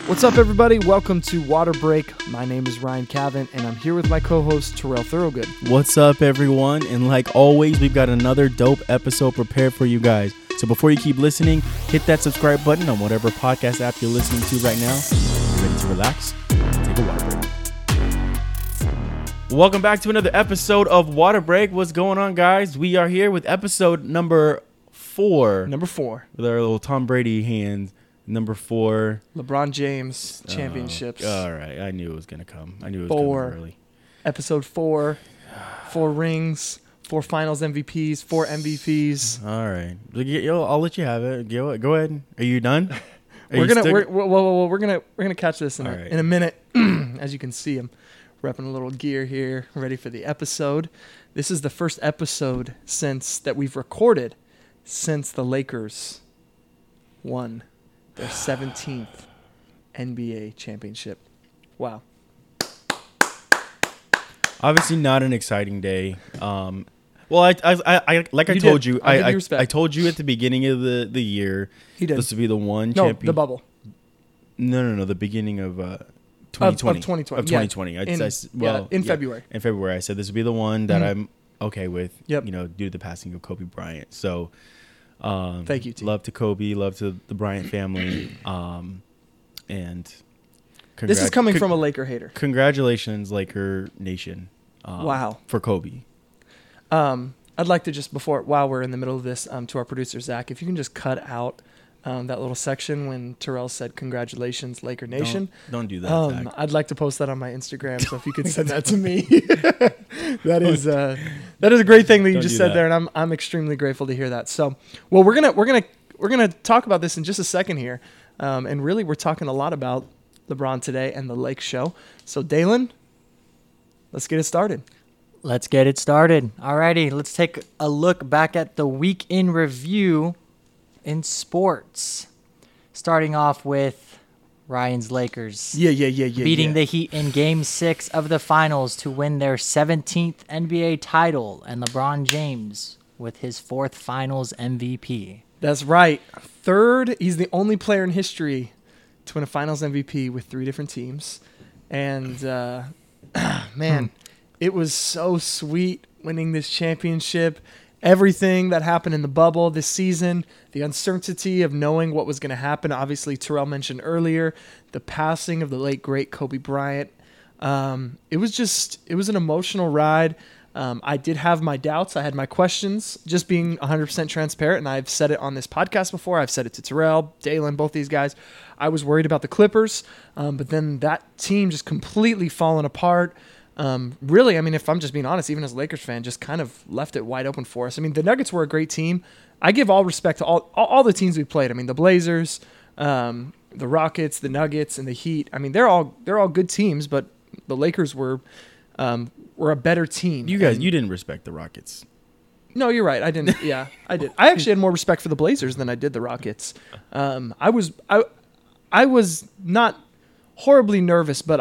What's up, everybody? Welcome to Water Break. My name is Ryan Cavan, and I'm here with my co-host, Terrell Thorogood. What's up, everyone? And like always, we've got another dope episode prepared for you guys. So before you keep listening, hit that subscribe button on whatever podcast app you're listening to right now. You're ready to relax? Take a water break. Welcome back to another episode of Water Break. What's going on, guys? We are here with episode number 4. Number 4. With our little Tom Brady hands. Number 4. LeBron James championships. All right. I knew it was going to come. I knew it was 4. coming early. Episode 4. 4 rings. 4 finals MVPs. 4 MVPs. All right. I'll let you have it. Go ahead. Are you done? We're gonna catch this in a minute. As you can see, I'm repping a little gear here, ready for the episode. This is the first episode that we've recorded since the Lakers won their 17th NBA championship. Wow. Obviously not an exciting day. Well, I told you at the beginning of the year. He did. This would be the one No, champion. the bubble. No. The beginning of 2020. Of 2020. Of 2020. In February. In February, I said this would be the one that I'm okay with. Yep. Due to the passing of Kobe Bryant. So, thank you, T. Love to Kobe. Love to the Bryant family. And this is coming from a Laker hater. Congratulations, Laker Nation. Wow. For Kobe. I'd like to just while we're in the middle of this, to our producer, Zach, if you can just cut out that little section when Terrell said, "Congratulations, Laker Nation." Don't do that, Zach. I'd like to post that on my Instagram, so if you could send that to me. that is a great thing that you just said there, and I'm extremely grateful to hear that. So, well, we're gonna talk about this in just a second here, and really we're talking a lot about LeBron today and the Lake Show. So, Dalen, let's get it started. Let's get it started. Alrighty, let's take a look back at the week in review in sports. Starting off with Ryan's Lakers. Beating the Heat in Game 6 of the Finals to win their 17th NBA title, and LeBron James with his 4th Finals MVP. That's right. 3rd. He's the only player in history to win a Finals MVP with 3 different teams. And, man, it was so sweet winning this championship. Everything that happened in the bubble this season, the uncertainty of knowing what was going to happen. Obviously, Terrell mentioned earlier the passing of the late, great Kobe Bryant. It was an emotional ride. I did have my doubts. I had my questions, just being 100% transparent. And I've said it on this podcast before. I've said it to Terrell, Dalen, both these guys. I was worried about the Clippers, but then that team just completely fallen apart. Really, I mean, if I'm just being honest, even as a Lakers fan, just kind of left it wide open for us. I mean, the Nuggets were a great team. I give all respect to all the teams we played. I mean, the Blazers, the Rockets, the Nuggets, and the Heat. I mean, they're all good teams, but the Lakers were a better team. You didn't respect the Rockets. No, you're right. I didn't. Yeah, I did. I actually had more respect for the Blazers than I did the Rockets. I was not horribly nervous, but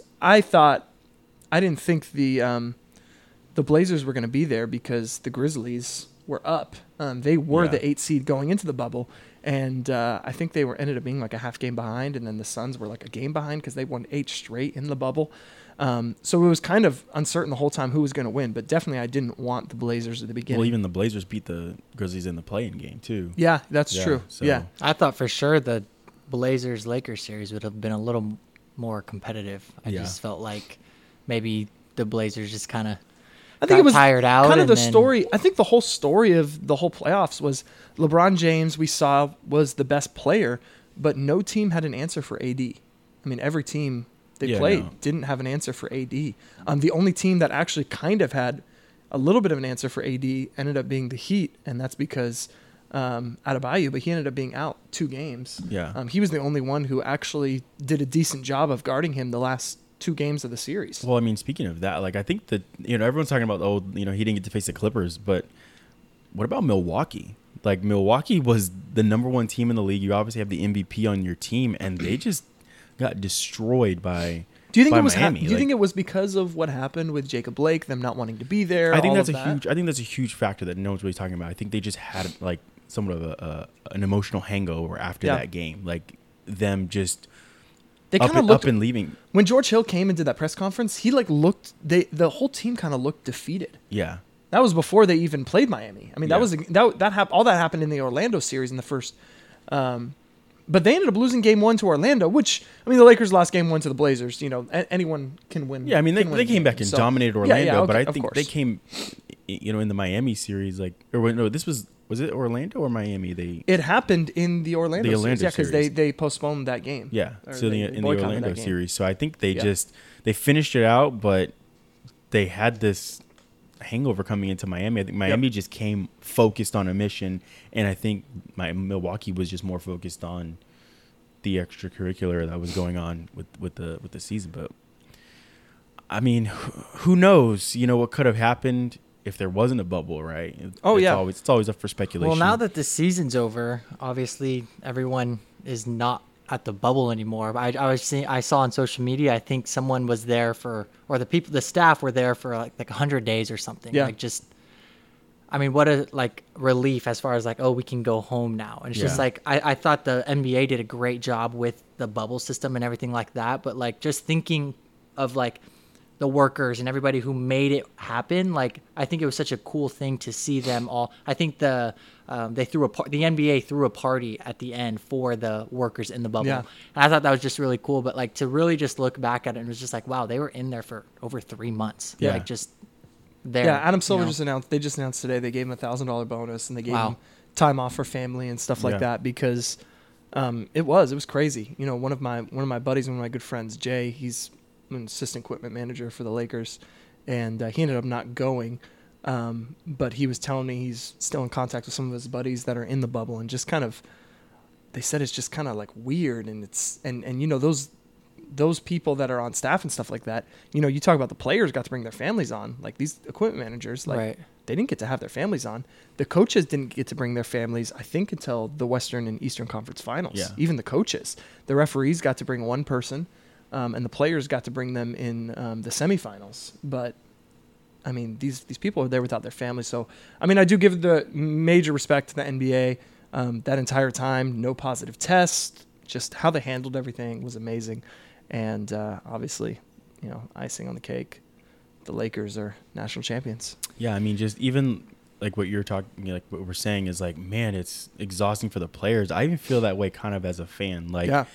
I didn't think the Blazers were going to be there because the Grizzlies were up. They were the 8th seed going into the bubble, and I think they ended up being like a half game behind, and then the Suns were like a game behind because they won 8 straight in the bubble. So it was kind of uncertain the whole time who was going to win, but definitely I didn't want the Blazers at the beginning. Well, even the Blazers beat the Grizzlies in the play-in game too. Yeah, that's true. So. Yeah, I thought for sure the Blazers-Lakers series would have been a little more competitive. I just felt like maybe the Blazers just kind of tired out. Kind of the story. I think the whole story of the whole playoffs was LeBron James, we saw, was the best player, but no team had an answer for AD. I mean, every team they played didn't have an answer for AD. The only team that actually kind of had a little bit of an answer for AD ended up being the Heat, and that's because Adebayo, but he ended up being out 2 games. Yeah. He was the only one who actually did a decent job of guarding him the last 2 games of the series. Well, I mean, speaking of that, like I think that everyone's talking about he didn't get to face the Clippers, but what about Milwaukee? Like Milwaukee was the number 1 team in the league. You obviously have the MVP on your team, and they just got destroyed by. Do you think it was Miami? Do you think it was because of what happened with Jacob Blake, them not wanting to be there? I think that's a huge factor that no one's really talking about. I think they just had like somewhat of an emotional hangover after that game, like them just they kind of up looked and leaving. when George Hill came into that press conference. He like looked. The whole team kind of looked defeated. Yeah. That was before they even played Miami. I mean, Yeah. all that happened in the Orlando series in the first. But they ended up losing game 1 to Orlando, which, I mean, the Lakers lost game 1 to the Blazers. You know, anyone can win. Yeah, I mean, can win they a came game. back and So- dominated Orlando, okay, but I of think course. they came, in the Miami series, like, or wait, no, this was it Orlando or Miami? It happened in the Orlando, Orlando series. Yeah, because series. they postponed that game. Yeah, Or so they in the boycotted Orlando that game. series. So I think they Yeah. they finished it out, but they had this hangover coming into Miami. I think Miami just came focused on a mission, and I think Milwaukee was just more focused on the extracurricular that was going on with the season. But I mean, who knows? You know what could have happened if there wasn't a bubble, right? It's always up for speculation. Well, now that the season's over, obviously everyone is not at the bubble anymore. I saw on social media, I think someone was there the staff were there for like 100 days or something. Yeah. Like just, I mean, what a like relief as far as like, oh, we can go home now. And it's just Yeah. like, I thought the NBA did a great job with the bubble system and everything like that. But like just thinking of like the workers and everybody who made it happen, like I think it was such a cool thing to see them all. I think the NBA threw a party at the end for the workers in the bubble. Yeah. And I thought that was just really cool. But like to really just look back at it, and it was just like, wow, they were in there for over 3 months. Yeah. Like just there. Yeah, Adam Silver you know? just announced today they gave him $1,000 bonus and they gave Wow. him time off for family and stuff like Yeah. that because it was crazy. You know, one of my buddies, one of my good friends, Jay, he's an assistant equipment manager for the Lakers, and he ended up not going. But he was telling me he's still in contact with some of his buddies that are in the bubble, and just kind of, they said it's just kind of like weird, and it's and you know those people that are on staff and stuff like that. You know, you talk about the players got to bring their families on, like these equipment managers, like Right. they didn't get to have their families on. The coaches didn't get to bring their families, I think, until the Western and Eastern Conference Finals. Yeah. Even the coaches, the referees got to bring one person, and the players got to bring them in the semifinals. But I mean, these people are there without their families. So, I mean, I do give the major respect to the NBA. That entire time, no positive tests, just how they handled everything was amazing. And obviously, you know, icing on the cake, the Lakers are national champions. Yeah, I mean, just even like what you're talking, like what we're saying is like, man, it's exhausting for the players. I even feel that way kind of as a fan. Like, Yeah.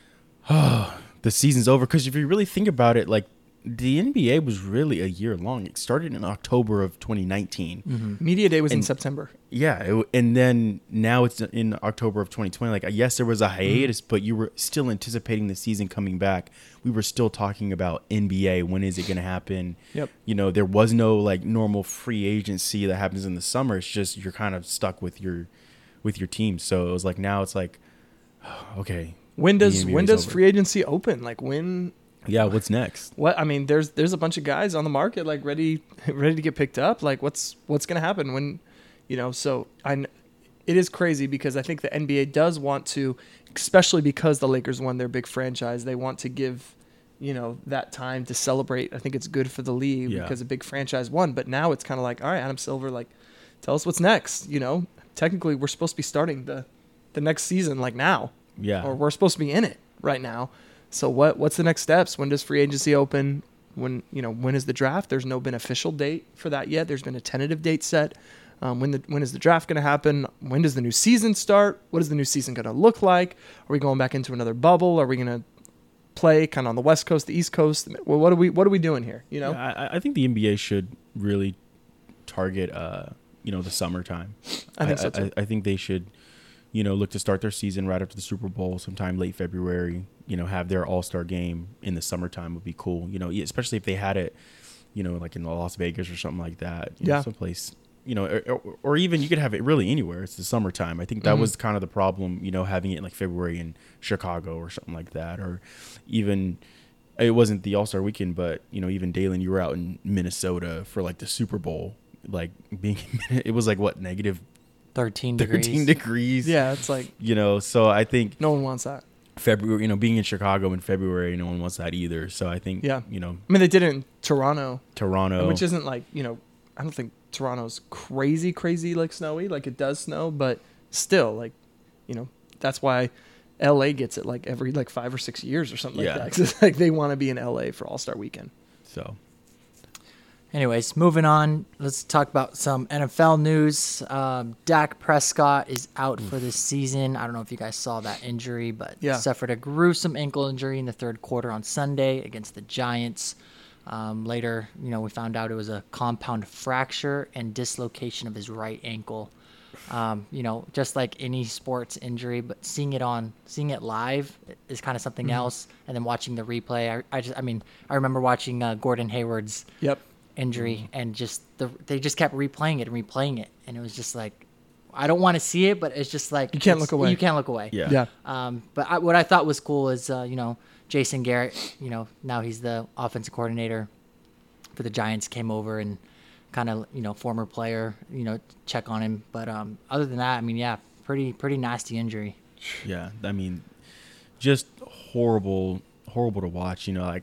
the season's over. Because if you really think about it, like the NBA was really a year long. It started in October of 2019. Media Day was in And- September. Yeah, and then now it's in October of 2020. Like, yes, there was a hiatus, but you were still anticipating the season coming back. We were still talking about NBA. When is it going to happen? Yep. You know, there was no like normal free agency that happens in the summer. It's just you're kind of stuck with your team. So it was like now it's like, okay, When the does NBA is over. free agency open? Like when? Yeah, what's next? What I mean, there's a bunch of guys on the market like ready to get picked up. Like what's gonna happen when, you know? So it is crazy because I think the NBA does want to, especially because the Lakers won their big franchise, they want to give, you know, that time to celebrate. I think it's good for the league Yeah. because a big franchise won. But now it's kind of like, all right, Adam Silver, like, tell us what's next. You know, technically we're supposed to be starting the next season like now. Yeah, Or we're supposed to be in it right now. So what's the next steps? When does free agency open? When is the draft? There's no been official date for that yet. There's been a tentative date set. When is the draft going to happen? When does the new season start? What is the new season going to look like? Are we going back into another bubble? Are we going to play kind of on the West Coast, the East Coast? Well, what are we doing here? You know? Yeah, I think the NBA should really target the summertime. I think so too. I think they should, look to start their season right after the Super Bowl, sometime late February. Have their All-Star game in the summertime would be cool. Especially if they had it, like in Las Vegas or something like that. Yeah. Someplace. Or even you could have it really anywhere. It's the summertime. I think that was kind of the problem. Having it in like February in Chicago or something like that, or even. It wasn't the All-Star weekend, but even Dalen, you were out in Minnesota for like the Super Bowl. Like it was like what, negative 13 degrees. 13 degrees. Yeah, it's like So I think no one wants that. February, being in Chicago in February, no one wants that either. So I think, Yeah. I mean, they did it in Toronto, Toronto, which isn't like, I don't think Toronto's crazy like snowy. Like it does snow, but still, like, that's why LA gets it like every 5 or 6 years or something Yeah. like that. 'Cause it's like they want to be in LA for All-Star Weekend. So Anyways, moving on. Let's talk about some NFL news. Dak Prescott is out for this season. I don't know if you guys saw that injury, but Yeah. suffered a gruesome ankle injury in the third quarter on Sunday against the Giants. Later, we found out it was a compound fracture and dislocation of his right ankle. Just like any sports injury, but seeing it live is kind of something else. And then watching the replay, I remember watching Gordon Hayward's Yep. injury and they just kept replaying it, and it was just like, I don't want to see it, but it's just like You can't look away. You can't look away. yeah. Yeah. But what I thought was cool is Jason Garrett, now he's the offensive coordinator for the Giants, came over and kind of former player check on him. But other than that, pretty nasty injury. Yeah, I mean, just horrible to watch.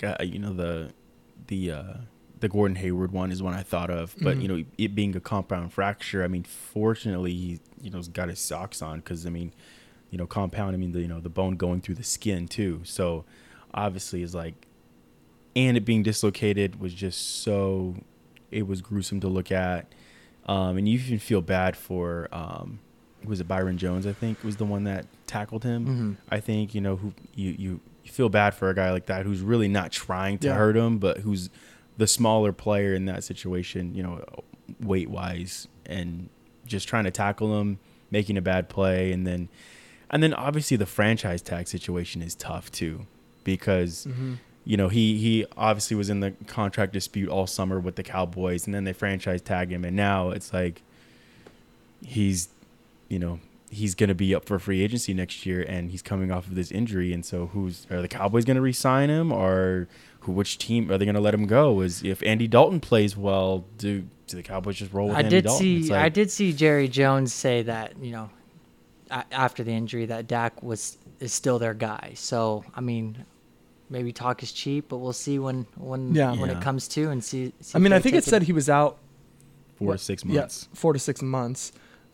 The Gordon Hayward one is one I thought of, but it being a compound fracture. I mean, fortunately, he's got his socks on because compound. I mean, the bone going through the skin too. So obviously, is like, and it being dislocated was just so. It was gruesome to look at, and you even feel bad for. Was it Byron Jones? I think was the one that tackled him. Mm-hmm. I think who you feel bad for a guy like that who's really not trying to Yeah. hurt him, but who's the smaller player in that situation, weight wise, and just trying to tackle him, making a bad play, and then obviously the franchise tag situation is tough too, because he obviously was in the contract dispute all summer with the Cowboys, and then they franchise tag him, and now it's like he's going to be up for free agency next year, and he's coming off of this injury. And so are the Cowboys going to re-sign him, or which team are they going to let him go? If Andy Dalton plays well, do the Cowboys just roll with Andy Dalton? I did see Jerry Jones say that, after the injury, that Dak is still their guy. So, maybe talk is cheap, but we'll see when it comes to, and see I think it said he was out 4 to 6 months. Yeah, 4 to 6 months.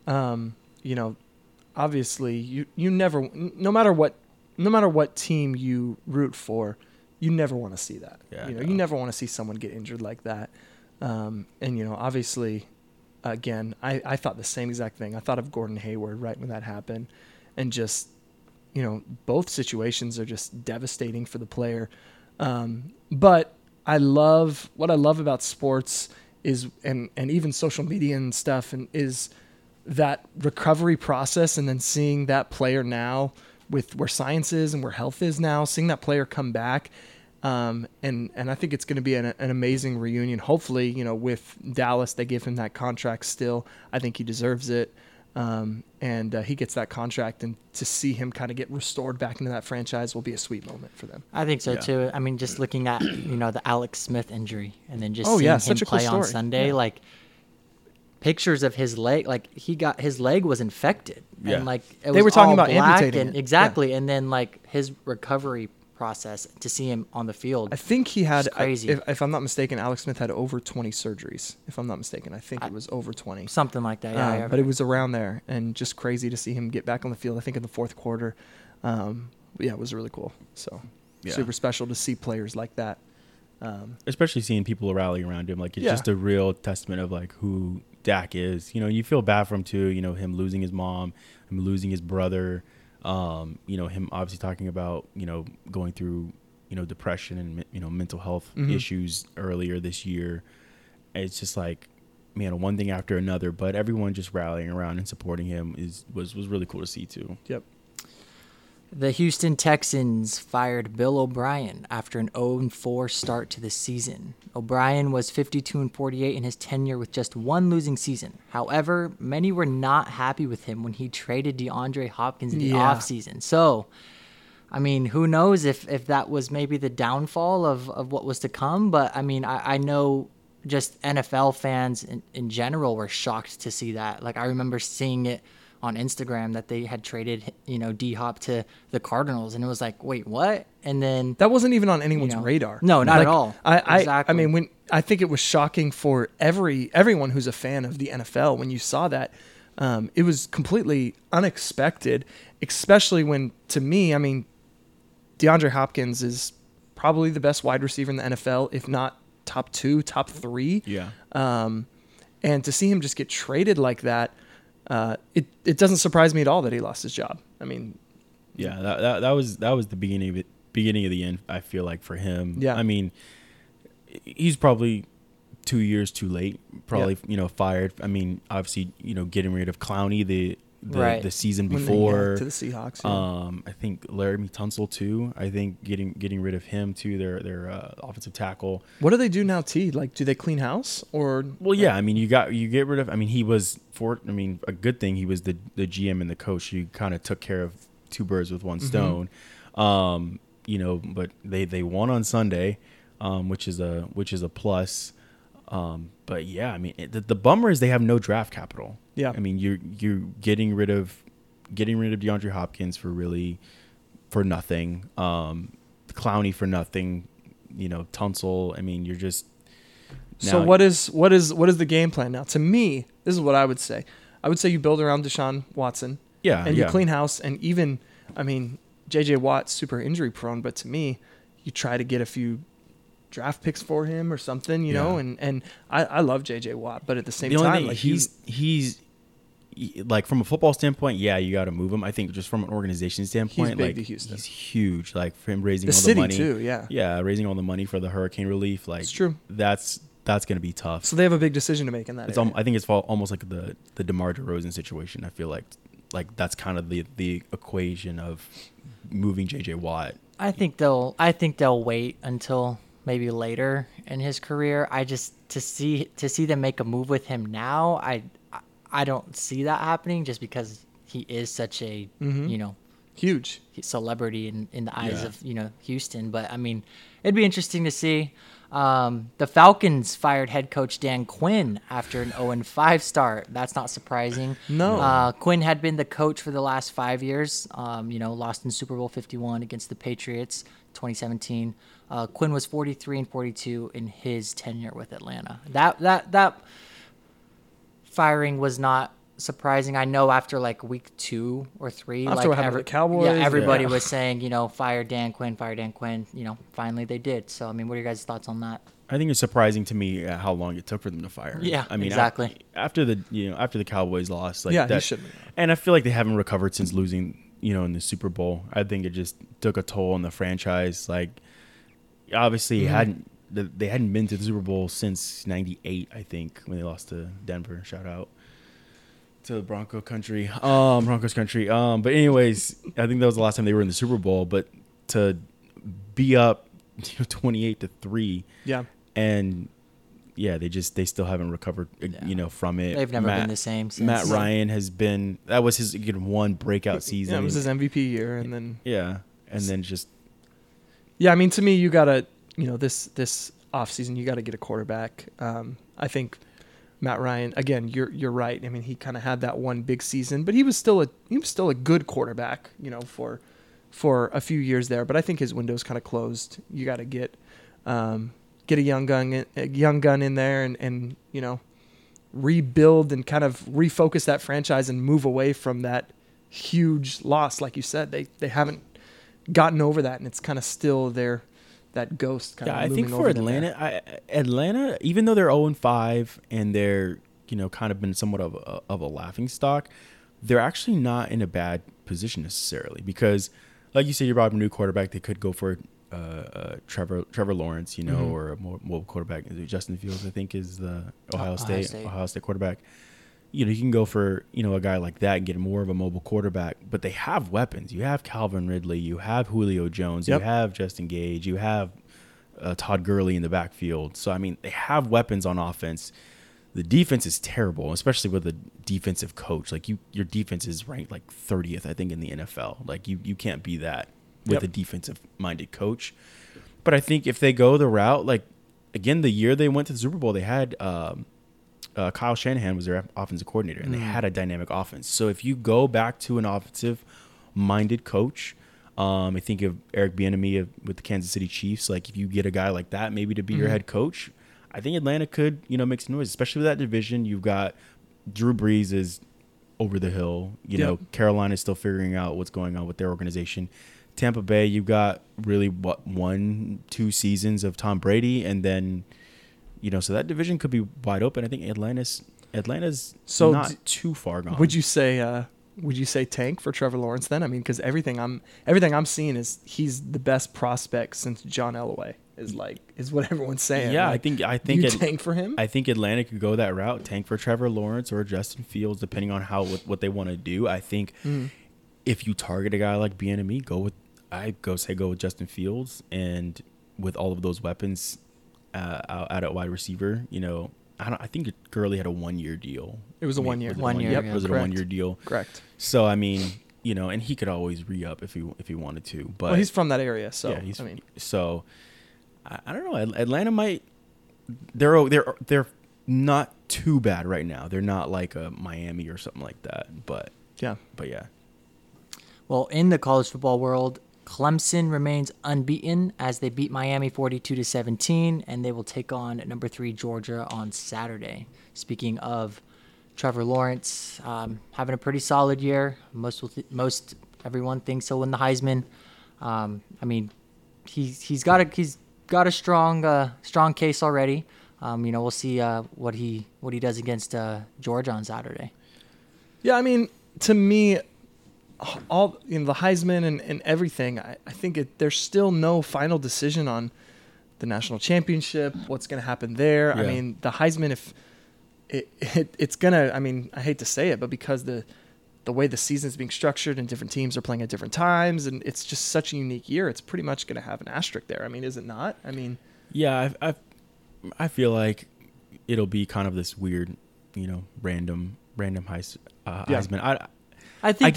Obviously you never, no matter what team you root for, you never want to see that. Yeah, You never want to see someone get injured like that. Obviously, again, I thought the same exact thing. I thought of Gordon Hayward right when that happened, and just, both situations are just devastating for the player. But what I love about sports is, and even social media and stuff, and is that recovery process, and then seeing that player now with where science is and where health is now, seeing that player come back. And I think it's going to be an amazing reunion. Hopefully, with Dallas, they give him that contract still. I think he deserves it. And he gets that contract, and to see him kind of get restored back into that franchise will be a sweet moment for them. I think so Yeah. too. Just looking at, the Alex Smith injury, and then just Oh, seeing yeah, him such a cool play on story. Sunday, Yeah. Pictures of his leg, his leg was infected, Yeah. and it They was were talking all about black, amputating and it. exactly, and then his recovery process to see him on the field. I think he had, It's crazy. if I'm not mistaken, Alex Smith had over 20 surgeries. If I'm not mistaken, I think it was over 20. Something like that, yeah. But it was around there, and just crazy to see him get back on the field. I think in the fourth quarter. It was really cool. So Yeah. super special to see players like that. Especially seeing people rally around him. It's Yeah. just a real testament of who Dak is. You feel bad for him too, him losing his mom, him losing his brother, him obviously talking about, going through, depression and, mental health issues earlier this year. It's just one thing after another, but everyone just rallying around and supporting him was really cool to see too. Yep. The Houston Texans fired Bill O'Brien after an 0-4 start to the season. O'Brien was 52-48 in his tenure with just one losing season. However, many were not happy with him when he traded DeAndre Hopkins in the Yeah. offseason. So, who knows if that was maybe the downfall of what was to come. But, I know just NFL fans in general were shocked to see that. I remember seeing it on Instagram that they had traded, D-Hop to the Cardinals, and it was like, wait, what? And then That wasn't even on anyone's radar. No, not at all. Exactly. I think it was shocking for everyone who's a fan of the NFL when you saw that. It was completely unexpected, especially when, to me, I mean, DeAndre Hopkins is probably the best wide receiver in the NFL, if not top 2, top 3. Yeah. And to see him just get traded like that, it doesn't surprise me at all that he lost his job. I mean, yeah, that was the beginning of the end. I feel like for him. Yeah. I mean, he's probably 2 years too late. Probably fired. I mean, obviously getting rid of Clowney the season when before to the Seahawks. Yeah. I think Laramie Tunsil too. I think getting rid of him too. Their offensive tackle. What do they do now, T? Like, do they clean house or? Well, yeah. I mean, you get rid of. I mean, he was a good thing. He was the GM and the coach. You kind of took care of two birds with one stone. But they won on Sunday, which is a plus. But yeah, I mean, the bummer is they have no draft capital. Yeah. I mean, you're getting rid of DeAndre Hopkins for nothing. Clowney for nothing. Tunsil. I mean, you're just. So what is the game plan now? To me, this is what I would say. I would say you build around Deshaun Watson. Yeah. And you clean house, and even, I mean, J.J. Watt's super injury prone, but to me, you try to get a few draft picks for him or something, you know. And I love J.J. Watt, but at the same time, like he's like from a football standpoint, yeah, you got to move him. I think just from an organization standpoint, he's big like to Houston. He's huge. Like for him raising the all city the money too, yeah. Yeah, raising all the money for the hurricane relief. Like it's true. That's going to be tough. So they have a big decision to make in that. I think it's almost like the DeMar DeRozan situation. I feel like that's kind of the equation of moving J.J. Watt. I think they'll wait until maybe later in his career. I just to see them make a move with him now. I don't see that happening just because he is such a huge celebrity in the eyes of Houston. But I mean, it'd be interesting to see. The Falcons fired head coach Dan Quinn after an 0-5 start. That's not surprising. No. Quinn had been the coach for the last 5 years. Lost in Super Bowl 51 against the Patriots, 2017. Quinn was 43-42 in his tenure with Atlanta. That firing was not surprising. I know after like week 2 or 3, after what happened to the Cowboys, everybody was saying, fire Dan Quinn. Finally they did. So I mean, what are your guys' thoughts on that? I think it's surprising to me how long it took for them to fire him. Yeah, I mean, exactly. After the Cowboys lost, like he shouldn't have. And I feel like they haven't recovered since losing, in the Super Bowl. I think it just took a toll on the franchise. Like, obviously, they hadn't been to the Super Bowl since '98. I think when they lost to Denver. Shout out to the Broncos country. But anyways, I think that was the last time they were in the Super Bowl. But to be up 28-3. Yeah. And they still haven't recovered, from it. They've never been the same since. Matt Ryan that was his one breakout season. Yeah, it was his MVP year, and then just. Yeah, I mean, to me, you gotta, this offseason, you gotta get a quarterback. I think Matt Ryan, again, you're right. I mean, he kind of had that one big season, but he was still a good quarterback, for a few years there. But I think his window's kind of closed. You got to get a young gun in there and rebuild and kind of refocus that franchise and move away from that huge loss. Like you said, they haven't gotten over that, and it's kind of still that ghost kind of I looming think over for them Atlanta, even though they're 0-5 and they're kind of been somewhat of a laughing stock, they're actually not in a bad position necessarily, because like you said, you brought up a new quarterback. They could go for Trevor Lawrence, or a more mobile quarterback. Justin Fields, I think, is the Ohio State quarterback. You can go for a guy like that and get more of a mobile quarterback. But they have weapons. You have Calvin Ridley. You have Julio Jones. Yep. You have Justin Gage. You have Todd Gurley in the backfield. So I mean, they have weapons on offense. The defense is terrible, especially with a defensive coach. Like your defense is ranked like 30th, I think, in the NFL. Like you can't be that with a defensive-minded coach. But I think if they go the route, like, again, the year they went to the Super Bowl, they had Kyle Shanahan was their offensive coordinator, and they had a dynamic offense. So if you go back to an offensive-minded coach, I think of Eric Bieniemy with the Kansas City Chiefs. Like, if you get a guy like that maybe to be your head coach, I think Atlanta could, make some noise, especially with that division. You've got Drew Brees is over the hill. You Yep. know, Carolina's still figuring out what's going on with their organization. Tampa Bay, you've got really 1-2 seasons of Tom Brady, and then, you know, so that division could be wide open. I think Atlanta's So not too far gone. Would you say tank for Trevor Lawrence then? I mean, because everything I'm seeing is he's the best prospect since John Elway is what everyone's saying. Yeah, Like, I think you tank for him. I think Atlanta could go that route, tank for Trevor Lawrence or Justin Fields, depending on what they want to do. I think if you target a guy like Bieniemy, go with Justin Fields, and with all of those weapons out at wide receiver, you know, I think Gurley had a 1-year deal. It was a 1 year. 1 year, Yep, yeah. Was it a correct. 1-year deal? Correct. So I mean, you know, and he could always re-up if he wanted to. But Well, he's from that area, so yeah, I mean, so I don't know. Atlanta might. They're not too bad right now. They're not like a Miami or something like that. But yeah. yeah. Well, in the college football world, Clemson remains unbeaten as they beat Miami 42-17, and they will take on number 3 Georgia on Saturday. Speaking of Trevor Lawrence, having a pretty solid year. Most everyone thinks he'll win the Heisman. I mean, he's got a strong case already. You know, we'll see what he does against Georgia on Saturday. Yeah, I mean, to me, all the Heisman and everything, I think there's still no final decision on the national championship, what's going to happen there. I Yeah. mean, the Heisman, if it's going to, I mean, I hate to say it, but because the way the season's being structured and different teams are playing at different times, and it's just such a unique year, it's pretty much going to have an asterisk there. I mean, is it not? I mean, Yeah, I feel like it'll be kind of this weird, you know, random Heisman. I think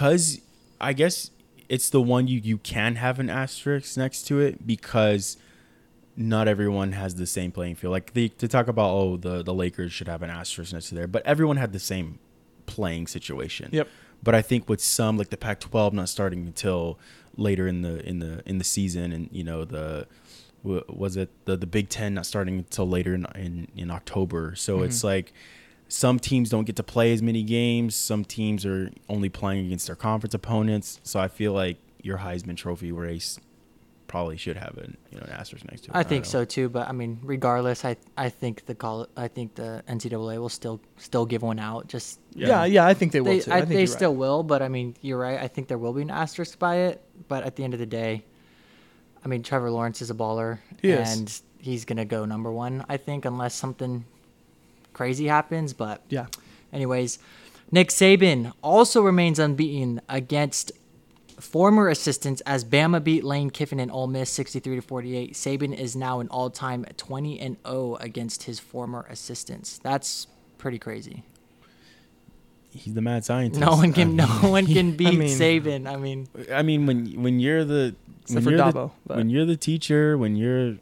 I guess it's the one you can have an asterisk next to it because not everyone has the same playing field. Like to talk about the Lakers should have an asterisk next to there, but everyone had the same playing situation. Yep. But I think with some, like the Pac-12 not starting until later in the season, and you know the Big Ten not starting until later in October. So it's like some teams don't get to play as many games. Some teams are only playing against their conference opponents. So I feel like your Heisman Trophy race probably should have an asterisk next to it. I think don't so too, but I mean, regardless, I think the NCAA will still give one out. Just yeah, I think they will too. I think they you're still right. will, but I mean, you're right. I think there will be an asterisk by it, but at the end of the day, I mean, Trevor Lawrence is a baller, and he's gonna go number 1. I think unless something crazy happens, but Yeah. anyways, Nick Saban also remains unbeaten against former assistants as Bama beat Lane Kiffin and Ole Miss 63-48. Saban is now an all-time 20-0 against his former assistants. That's pretty crazy. He's the mad scientist. No one can beat mean- Saban. I mean, when you're the Except for Dabo, but- when you're the teacher, when you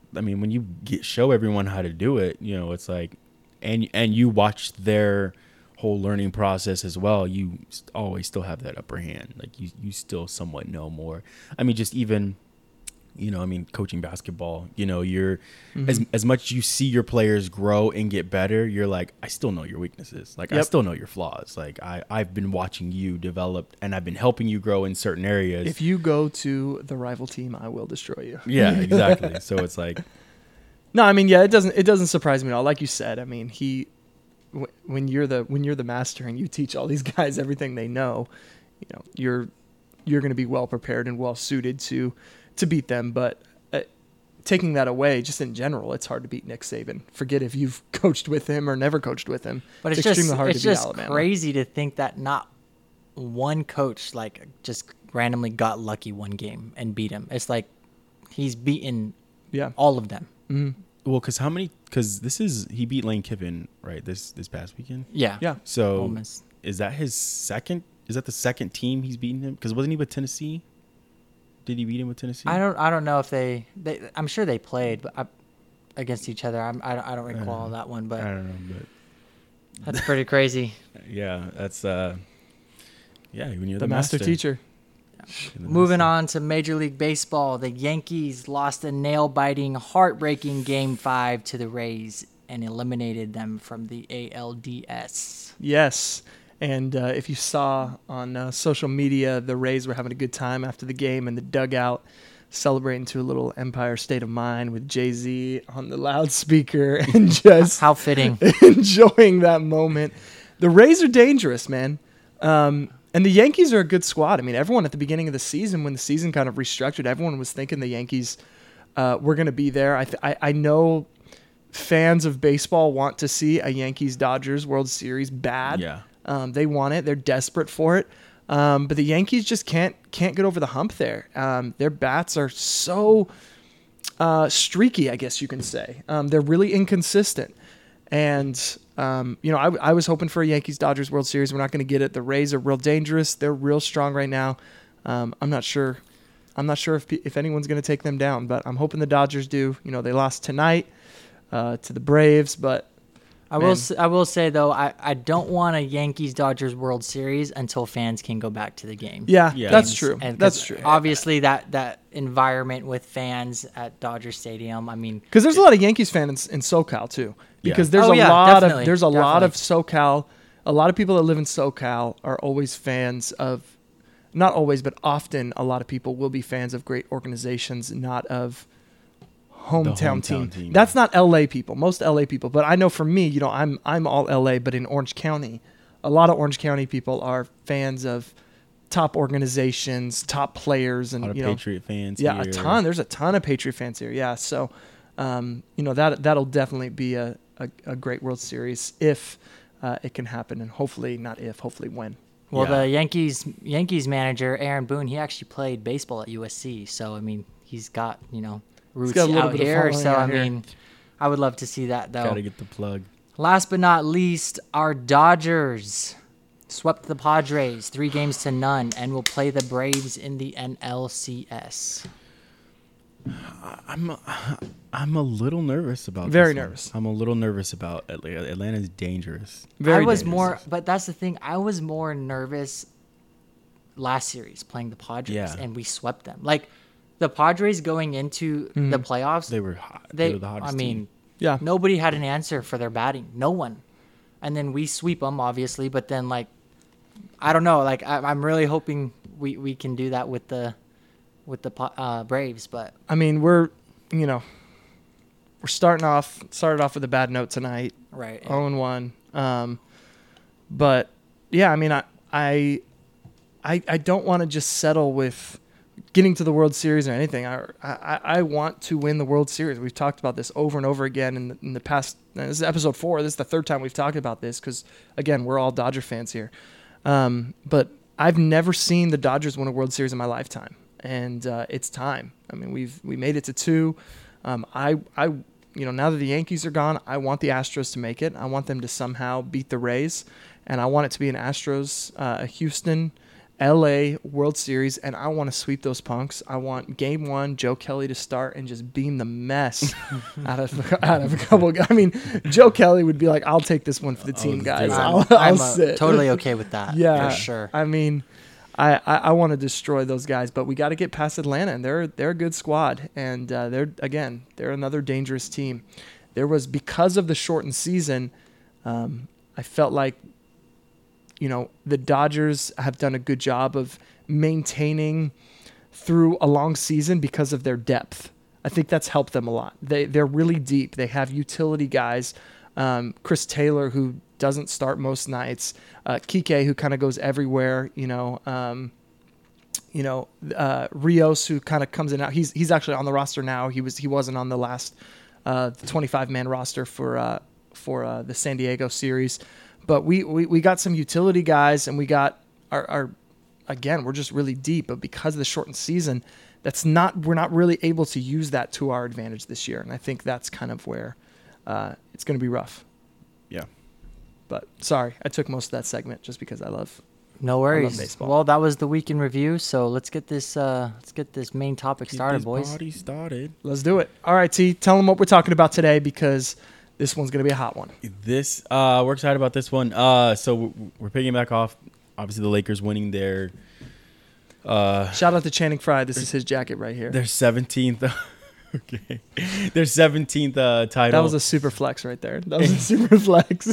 show everyone how to do it, you know, it's like, and you watch their whole learning process as well. You always still have that upper hand. Like you still somewhat know more. I mean, just even, you know, I mean, coaching basketball, you know, you're as much you see your players grow and get better, you're like, I still know your weaknesses. Like I still know your flaws. Like I've been watching you develop and I've been helping you grow in certain areas. If you go to the rival team, I will destroy you. Yeah, exactly. So it's like, No, I mean, yeah, it doesn't surprise me at all. Like you said, I mean, when you're the master and you teach all these guys everything they know, you know, you're going to be well prepared and well suited to beat them. But taking that away, just in general, it's hard to beat Nick Saban. Forget if you've coached with him or never coached with him. But it's extremely just hard to beat just Alabama. crazy to think that not one coach like just randomly got lucky one game and beat him. It's like he's beaten Yeah. all of them. well, because he beat Lane Kiffin, right, this past weekend. Yeah. Yeah. Ole So Miss. is that the second team he's beaten him? Because wasn't he with Tennessee? Did he beat him with Tennessee? I don't know if they I'm sure they played but against each other. I don't recall that one, I but don't know, but that's pretty crazy. yeah, that's when you're The master teacher. Moving on to Major League Baseball, the Yankees lost a nail-biting, heartbreaking Game 5 to the Rays and eliminated them from the ALDS. Yes. And if you saw on social media, the Rays were having a good time after the game in the dugout, celebrating to a little Empire State of Mind with Jay-Z on the loudspeaker and just How fitting. enjoying that moment. The Rays are dangerous, man. And the Yankees are a good squad. I mean, everyone at the beginning of the season, when the season kind of restructured, everyone was thinking the Yankees were going to be there. I know fans of baseball want to see a Yankees-Dodgers World Series bad. Yeah. They want it. They're desperate for it. But the Yankees just can't get over the hump there. Their bats are so streaky, I guess you can say. They're really inconsistent. And, I was hoping for a Yankees-Dodgers World Series. We're not going to get it. The Rays are real dangerous. They're real strong right now. I'm not sure if anyone's going to take them down, but I'm hoping the Dodgers do. They lost tonight to the Braves, but I will say though, I don't want a Yankees Dodgers World Series until fans can go back to the game. yeah, Yeah. that's true. And That's 'cause true. Obviously, that environment with fans at Dodger Stadium. I mean, Because there's a lot of Yankees fans in SoCal too. Because Yeah. there's Oh, a yeah, lot definitely, of lot of definitely. SoCal. A lot of people that live in SoCal are always fans of, not always, but often a lot of people will be fans of great organizations, not of hometown team. team. That's not LA people. Most LA people, but I know for me, I'm all LA, but in Orange County, a lot of Orange County people are fans of top organizations, top players, A and lot of Patriot fans. yeah, here. a ton. There's a ton of Patriot fans here. Yeah, so that'll definitely be a great World Series if it can happen, and hopefully not if, hopefully when. well, Yeah. the Yankees manager Aaron Boone, he actually played baseball at USC, so I mean, he's got roots got a little out bit of here. following So out I here. mean, I would love to see that though. Gotta get the plug. Last but not least, our Dodgers swept the Padres 3-0 and will play the Braves in the NLCS. I'm a little nervous about. Very this one. nervous. I'm a little nervous about Atlanta. Atlanta's dangerous. Very I was dangerous. more, but that's the thing. I was more nervous last series playing the Padres, Yeah. and we swept them. Like the Padres going into the playoffs, They were hot. They were the hottest I mean, team. Yeah, nobody had an answer for their batting. No one. And then we sweep them, obviously. But then, I don't know. I'm really hoping we can do that with the Braves. But I mean we're started off with a bad note tonight. right, 0-1. But yeah, I mean, I don't want to just settle with getting to the World Series or anything. I want to win the World Series. We've talked about this over and over again in the past. This is episode 4. This is the third time we've talked about this because, again, we're all Dodger fans here. But I've never seen the Dodgers win a World Series in my lifetime, and it's time. I mean, we made it to 2. Now that the Yankees are gone, I want the Astros to make it. I want them to somehow beat the Rays, and I want it to be an Astros, Houston, LA World Series, and I want to sweep those punks. I want Game 1, Joe Kelly to start and just beam the mess out of a couple. I mean, Joe Kelly would be like, "I'll take this one for the team, guys. I'll I'm sit." totally okay with that. Yeah, for sure. I mean, I want to destroy those guys, but we got to get past Atlanta, and they're a good squad, and they're another dangerous team. There was, because of the shortened season, I felt like the Dodgers have done a good job of maintaining through a long season because of their depth. I think that's helped them a lot. They're really deep. They have utility guys. Chris Taylor, who doesn't start most nights. Kike, who kind of goes everywhere. Rios, who kind of comes in and out. He's actually on the roster now. He wasn't on the last 25-man roster for the San Diego series. But we got some utility guys, and we got our again, we're just really deep. But because of the shortened season, we're not really able to use that to our advantage this year. And I think that's kind of where it's going to be rough. Yeah. But sorry, I took most of that segment just because I love. No worries. baseball. Well, that was the week in review. So let's get this main topic Get started, this boys. party started. Let's do it. All right, T. Tell them what we're talking about today because this one's going to be a hot one. This we're excited about this one. So we're picking back off. Obviously, the Lakers winning their Shout out to Channing Frye. This is his jacket right here. their 17th Okay. Their 17th title. That was a super flex right there. That was a super flex.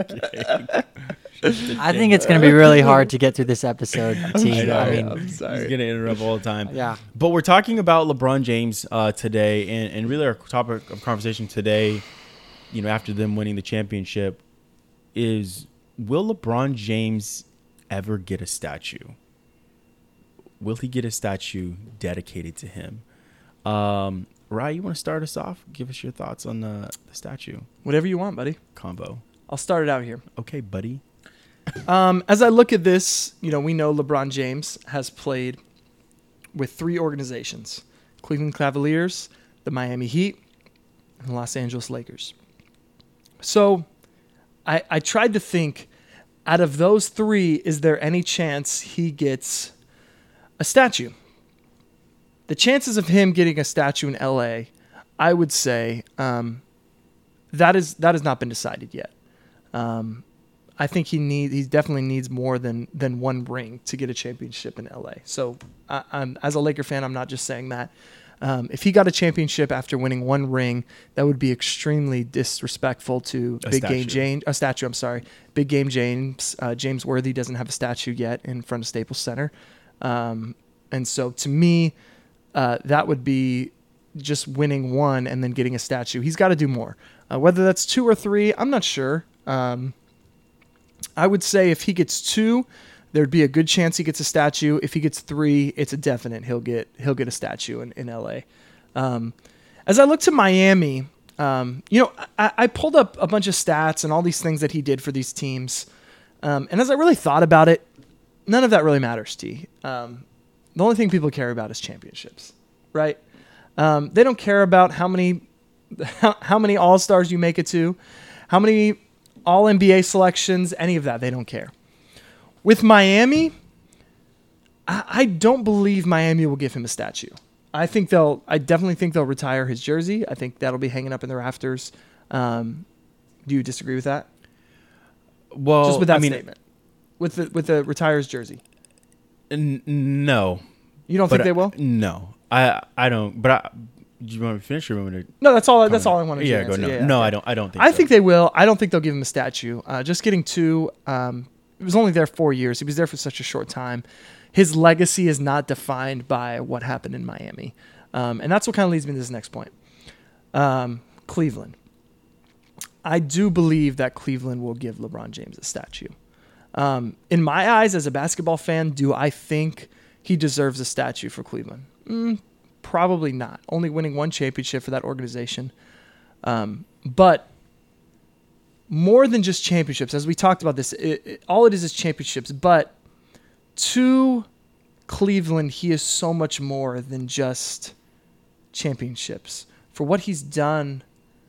I think it's going to be really hard to get through this episode, T. I mean, I'm sorry. He's going to interrupt all the time. yeah. But we're talking about LeBron James today, and really our topic of conversation today, you know, after them winning the championship, is will LeBron James ever get a statue? Will he get a statue dedicated to him? Rye, you want to start us off? Give us your thoughts on the statue Whatever you want, buddy. combo. I'll start it out here. Okay, buddy. As I look at this, you know, we know LeBron James has played with 3 organizations: Cleveland Cavaliers, the Miami Heat, and the Los Angeles Lakers. So I tried to think, out of those 3, is there any chance he gets a statue? The chances of him getting a statue in LA, I would say, that has not been decided yet. I think he definitely needs more than 1 ring to get a championship in LA. So as a Laker fan, I'm not just saying that. If he got a championship after winning 1 ring, that would be extremely disrespectful to Big Game James. A statue, I'm sorry. Big Game James. James Worthy doesn't have a statue yet in front of Staples Center. And so to me, that would be just winning 1 and then getting a statue. He's got to do more. Whether that's 2 or 3, I'm not sure. I would say if he gets 2, there'd be a good chance he gets a statue. If he gets 3, it's a definite he'll get a statue in LA. As I look to Miami, you know, I pulled up a bunch of stats and all these things that he did for these teams. And as I really thought about it, none of that really matters, T. The only thing people care about is championships, right? They don't care about how many All-Stars you make it to, how many All-NBA selections, any of that. They don't care. With Miami, I don't believe Miami will give him a statue. I definitely think they'll retire his jersey. I think that'll be hanging up in the rafters. Do you disagree with that? Well, just with that statement, with the retires jersey. No. You don't think they will? No, I don't. But do you want me to finish or want me to? No, that's all. That's all I wanted to Yeah, answer. go. No, Yeah. no, I don't. I don't think. I so. think they will. I don't think they'll give him a statue. Just getting 2. It was only there 4 years. He was there for such a short time. His legacy is not defined by what happened in Miami, and that's what kind of leads me to this next point. Cleveland. I do believe that Cleveland will give LeBron James a statue. In my eyes, as a basketball fan, do I think he deserves a statue for Cleveland? Probably not. Only winning 1 championship for that organization. But more than just championships, as we talked about this, all it is championships. But to Cleveland, he is so much more than just championships. For what he's done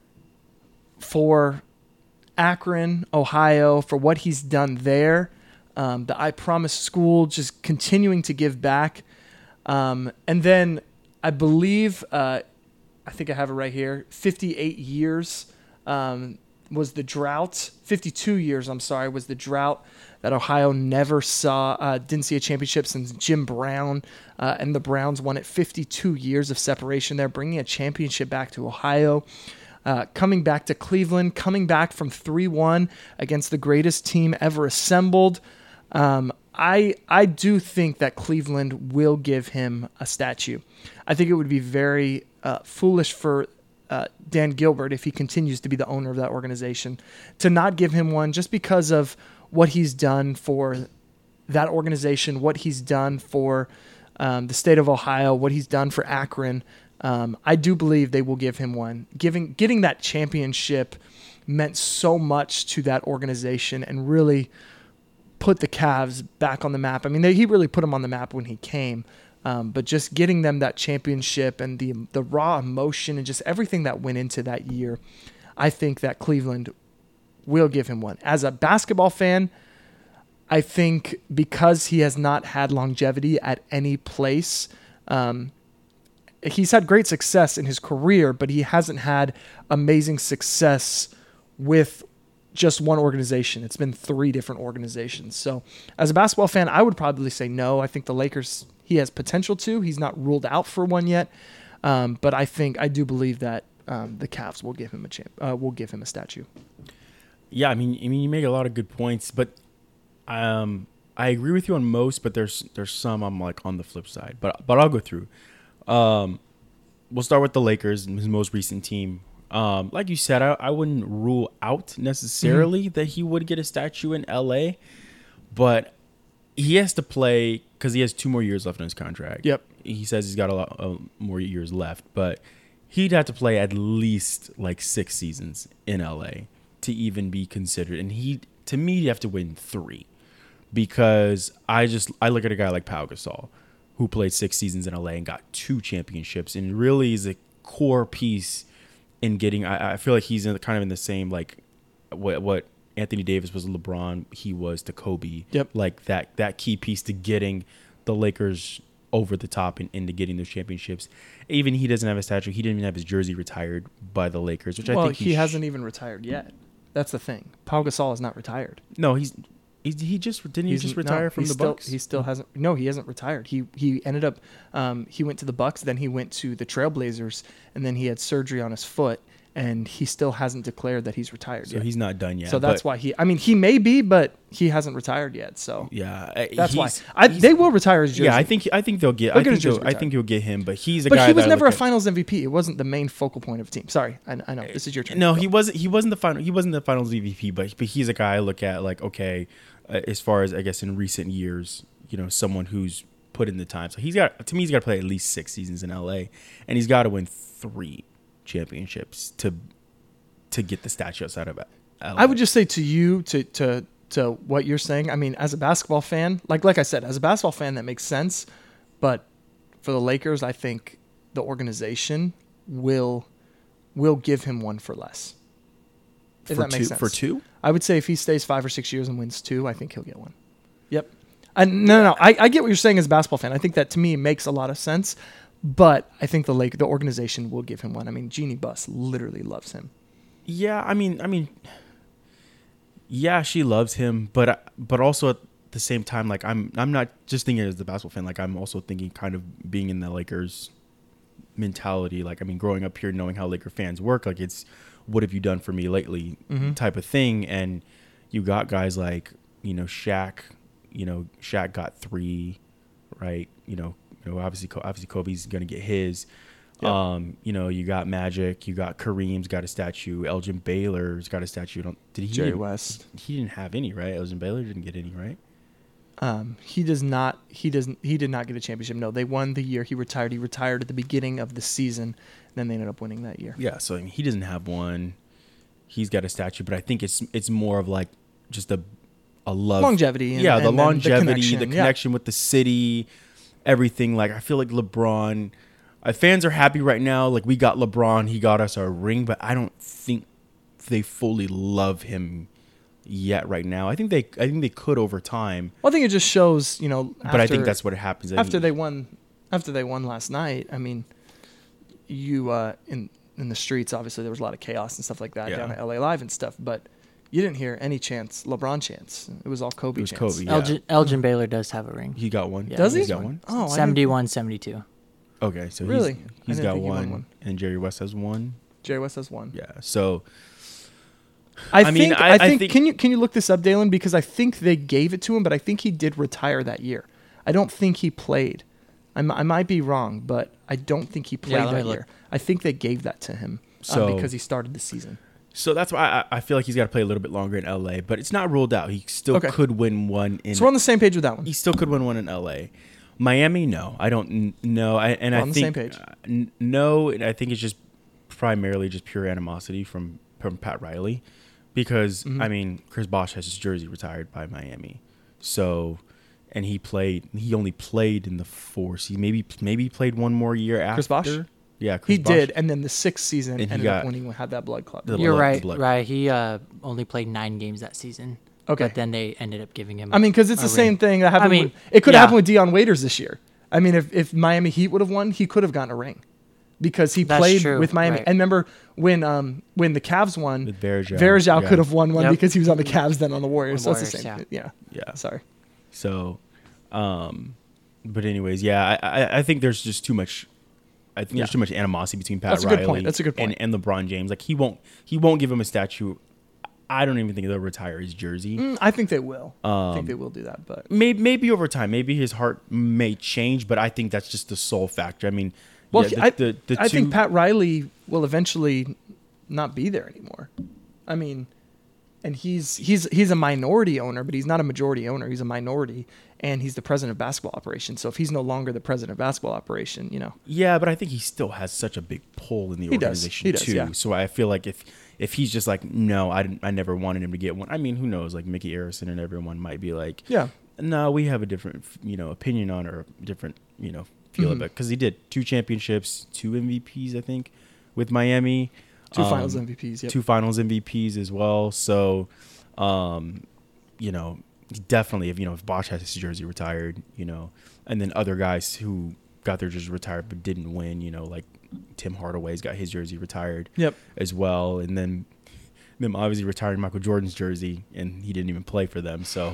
for Akron, Ohio, for what he's done there, the I Promise School, just continuing to give back. And then I believe, I think I have it right here, 58 years was the drought. 52 years, I'm sorry, was the drought that Ohio never didn't see a championship since Jim Brown, and the Browns won it. 52 years of separation there, bringing a championship back to Ohio. Coming back to Cleveland, coming back from 3-1 against the greatest team ever assembled. I do think that Cleveland will give him a statue. I think it would be very foolish for Dan Gilbert, if he continues to be the owner of that organization, to not give him one just because of what he's done for that organization, what he's done for the state of Ohio, what he's done for Akron. I do believe they will give him one. Getting that championship meant so much to that organization and really put the Cavs back on the map. I mean, he really put them on the map when he came, but just getting them that championship and the raw emotion and just everything that went into that year, I think that Cleveland will give him one. As a basketball fan, I think because he has not had longevity at any place, he's had great success in his career, but he hasn't had amazing success with just one organization. It's been 3 different organizations. So as a basketball fan, I would probably say no. I think the Lakers, he has potential to. He's not ruled out for one yet. But I do believe that the Cavs will give him a statue. Yeah, I mean, you make a lot of good points, but I agree with you on most, but there's some I'm like on the flip side. But I'll go through. We'll start with the Lakers, his most recent team. Like you said, I wouldn't rule out necessarily that he would get a statue in LA, but he has to play because he has 2 more years left in his contract. Yep. He says he's got a lot more years left, but he'd have to play at least like 6 seasons in LA to even be considered. And to me, he'd have to win 3 because I look at a guy like Pau Gasol who played 6 seasons in LA and got 2 championships and really is a core piece in getting. I feel like he's kind of in the same like what Anthony Davis was to LeBron, he was to Kobe. Yep. Like that key piece to getting the Lakers over the top and into getting those championships. Even he doesn't have a statue. He didn't even have his jersey retired by the Lakers, which I think he hasn't even retired yet. That's the thing. Pau Gasol is not retired. No, he just retire from the Bucks? He still hasn't. No, he hasn't retired. He ended up. He went to the Bucks. Then he went to the Trailblazers, and then he had surgery on his foot, and he still hasn't declared that he's retired yet. So he's not done yet. So that's why he may be, but he hasn't retired yet. So yeah, that's why they will retire his jersey. Yeah, I think they'll get. I think you'll get him, but he's a guy. But he was that never a Finals MVP. It wasn't the main focal point of the team. Sorry, I know this is your turn. No, he wasn't the final. He wasn't the Finals MVP, but he's a guy I look at like okay, as far as I guess in recent years, someone who's put in the time. So he's got to play at least 6 seasons in LA, and he's got to win 3 championships to get the statue outside of LA. I would just say to you to what you're saying. I mean, as a basketball fan, like I said, as a basketball fan, that makes sense. But for the Lakers, I think the organization will give him one for less. If that makes sense. For 2? I would say if he stays 5 or 6 years and wins 2, I think he'll get one. Yep. No. I get what you're saying as a basketball fan. I think that to me makes a lot of sense. But I think the organization will give him one. I mean, Jeannie Buss literally loves him. Yeah, I mean, yeah, she loves him, but also at the same time, like I'm not just thinking as the basketball fan, like I'm also thinking kind of being in the Lakers mentality. Like, I mean, growing up here, knowing how Laker fans work, like it's what have you done for me lately type of thing. And you got guys like, Shaq, Shaq got 3, right? Obviously Kobe's going to get his. Yep. You got Magic, you got Kareem's got a statue, Elgin Baylor's got a statue. Jerry West. He didn't have any, right? Elgin Baylor didn't get any, right? He did not get a championship. No, they won the year he retired. He retired at the beginning of the season, and then they ended up winning that year. Yeah, so I mean, he doesn't have one. He's got a statue, but I think it's more of like just a love longevity. The longevity, the connection with the city, everything. Like I feel like LeBron. Fans are happy right now. Like we got LeBron, he got us our ring, but I don't think they fully love him yet right now. I think they could over time. Well, I think it just shows, but I think that's what happens after they won last night. I mean, you in the streets, obviously there was a lot of chaos and stuff like that down at LA Live and stuff, but you didn't hear any LeBron chants. It was all Kobe chants. Kobe, yeah. Elgin Baylor does have a ring. He got one. Yeah, does he? He's got one. Oh, 71, 72. Okay, so really? he's got one, and Jerry West has one. Jerry West has one. Yeah. So I think can you look this up, Dalen? Because I think they gave it to him, but I think he did retire that year. I don't think he played. I might be wrong, but I don't think he played that year. I think they gave that to him because he started the season. So that's why I feel like he's got to play a little bit longer in LA, but it's not ruled out. He still could win one in. So we're on the same page with that one. He still could win one in LA. Miami, no, I don't know. I think on the same page. No, and I think it's just primarily just pure animosity from Pat Riley, because I mean Chris Bosh has his jersey retired by Miami, so and he only played in the 4th. He maybe played one more year after. Chris Bosh? Yeah, Chris Bosh did, and then the 6th season ended up when he had that blood clot. You're right, right. He only played 9 games that season. Okay. But then they ended up giving him. I mean, because it's the same thing that happened. It could happen with Dion Waiters this year. I mean, if Miami Heat would have won, he could have gotten a ring, because he played with Miami. Right. And remember when the Cavs won, Varejao could have won one because he was on the Cavs then on the Warriors. So it's the same. Yeah. Sorry. So, but anyways, I think there's just too much. I think there's too much animosity between Pat That's a Riley good point. That's a good point. and LeBron James. Like he won't give him a statue. I don't even think they'll retire his jersey. I think they will. I think they will do that, but Maybe over time, maybe his heart may change, but I think that's just the sole factor. I mean, well, yeah, I think Pat Riley will eventually not be there anymore. I mean, and he's a minority owner, but he's not a majority owner. He's a minority, and he's the president of basketball operations. So if he's no longer the president of basketball operation, Yeah, but I think he still has such a big pull in the organization He does, too. yeah. So I feel like if he's just like, no, I never wanted him to get one. I mean, who knows? Like Mickey Arison and everyone might be like, yeah, no, we have a different, opinion on or a different, feel about it. Because he did 2 championships, 2 MVPs, I think, with Miami. 2 Finals MVPs. Yep. 2 Finals MVPs as well. So, definitely, if Bosch has his jersey retired, and then other guys who got their jersey retired but didn't win, like Tim Hardaway's got his jersey retired as well. And then them obviously retiring Michael Jordan's jersey, and he didn't even play for them. So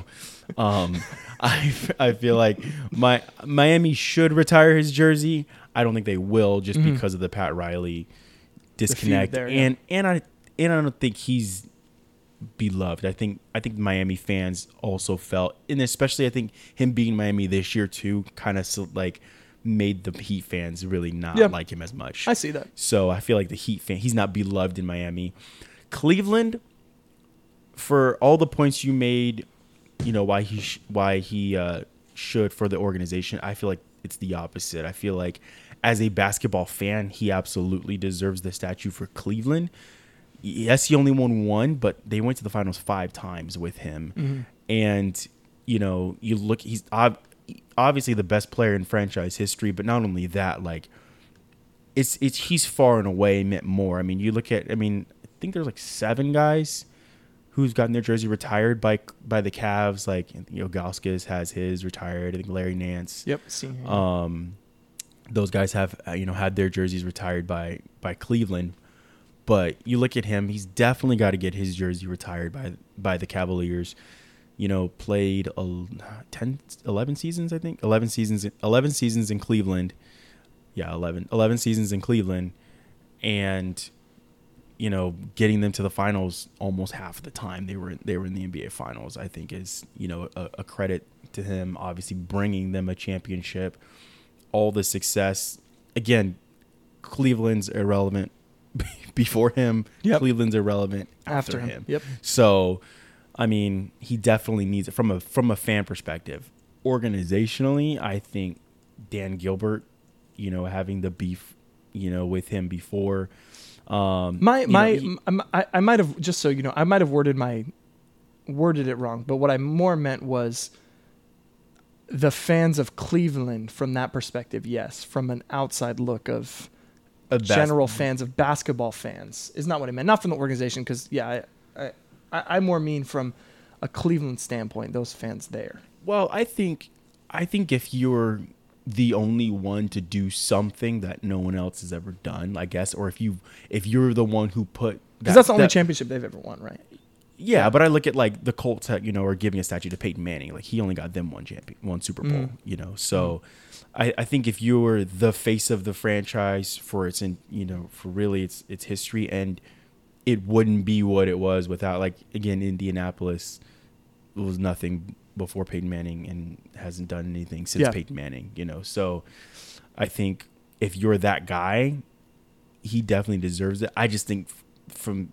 I feel like Miami should retire his jersey. I don't think they will just because of the Pat Riley disconnect. There, yeah. And I don't think he's beloved. I think Miami fans also felt, and especially I think him being Miami this year too, kind of like made the Heat fans really not like him as much. I see that. So I feel like the Heat fan, he's not beloved in Miami. Cleveland, for all the points you made, why he should for the organization, I feel like it's the opposite. I feel like as a basketball fan, he absolutely deserves the statue for Cleveland. Yes, he only won 1, but they went to the finals 5 times with him. And, you look, he's obviously the best player in franchise history, but not only that, like he's far and away meant more. I mean, I think there's like 7 guys who's gotten their jersey retired by the Cavs. Like, Gauskas has his retired. I think Larry Nance. Yep. Seen him. Those guys have had their jerseys retired by Cleveland. But you look at him, he's definitely got to get his jersey retired by the Cavaliers. Played 11 seasons, I think. 11 seasons in Cleveland. Yeah, 11 seasons in Cleveland. And, getting them to the finals almost half of the time they were in the NBA finals, I think is, a credit to him, obviously bringing them a championship, all the success. Again, Cleveland's irrelevant before him. Yep. Cleveland's irrelevant after him. Yep. So, I mean, he definitely needs it from a fan perspective. Organizationally, I think Dan Gilbert, having the beef, with him before. I might have, just so I might have worded it wrong, but what I more meant was the fans of Cleveland from that perspective. Yes, from an outside look of general fans of basketball fans is not what I meant. Not from the organization, because I more mean from a Cleveland standpoint. Those fans there. Well, I think if you're the only one to do something that no one else has ever done, I guess, or if you're the one who put because that's the only championship they've ever won, right? Yeah, but I look at like the Colts, are giving a statue to Peyton Manning. Like he only got them one Super Bowl, So I think if you were the face of the franchise for its, for really its history, and it wouldn't be what it was without, like, again, Indianapolis was nothing before Peyton Manning and hasn't done anything since Peyton Manning, So I think if you're that guy, he definitely deserves it. I just think from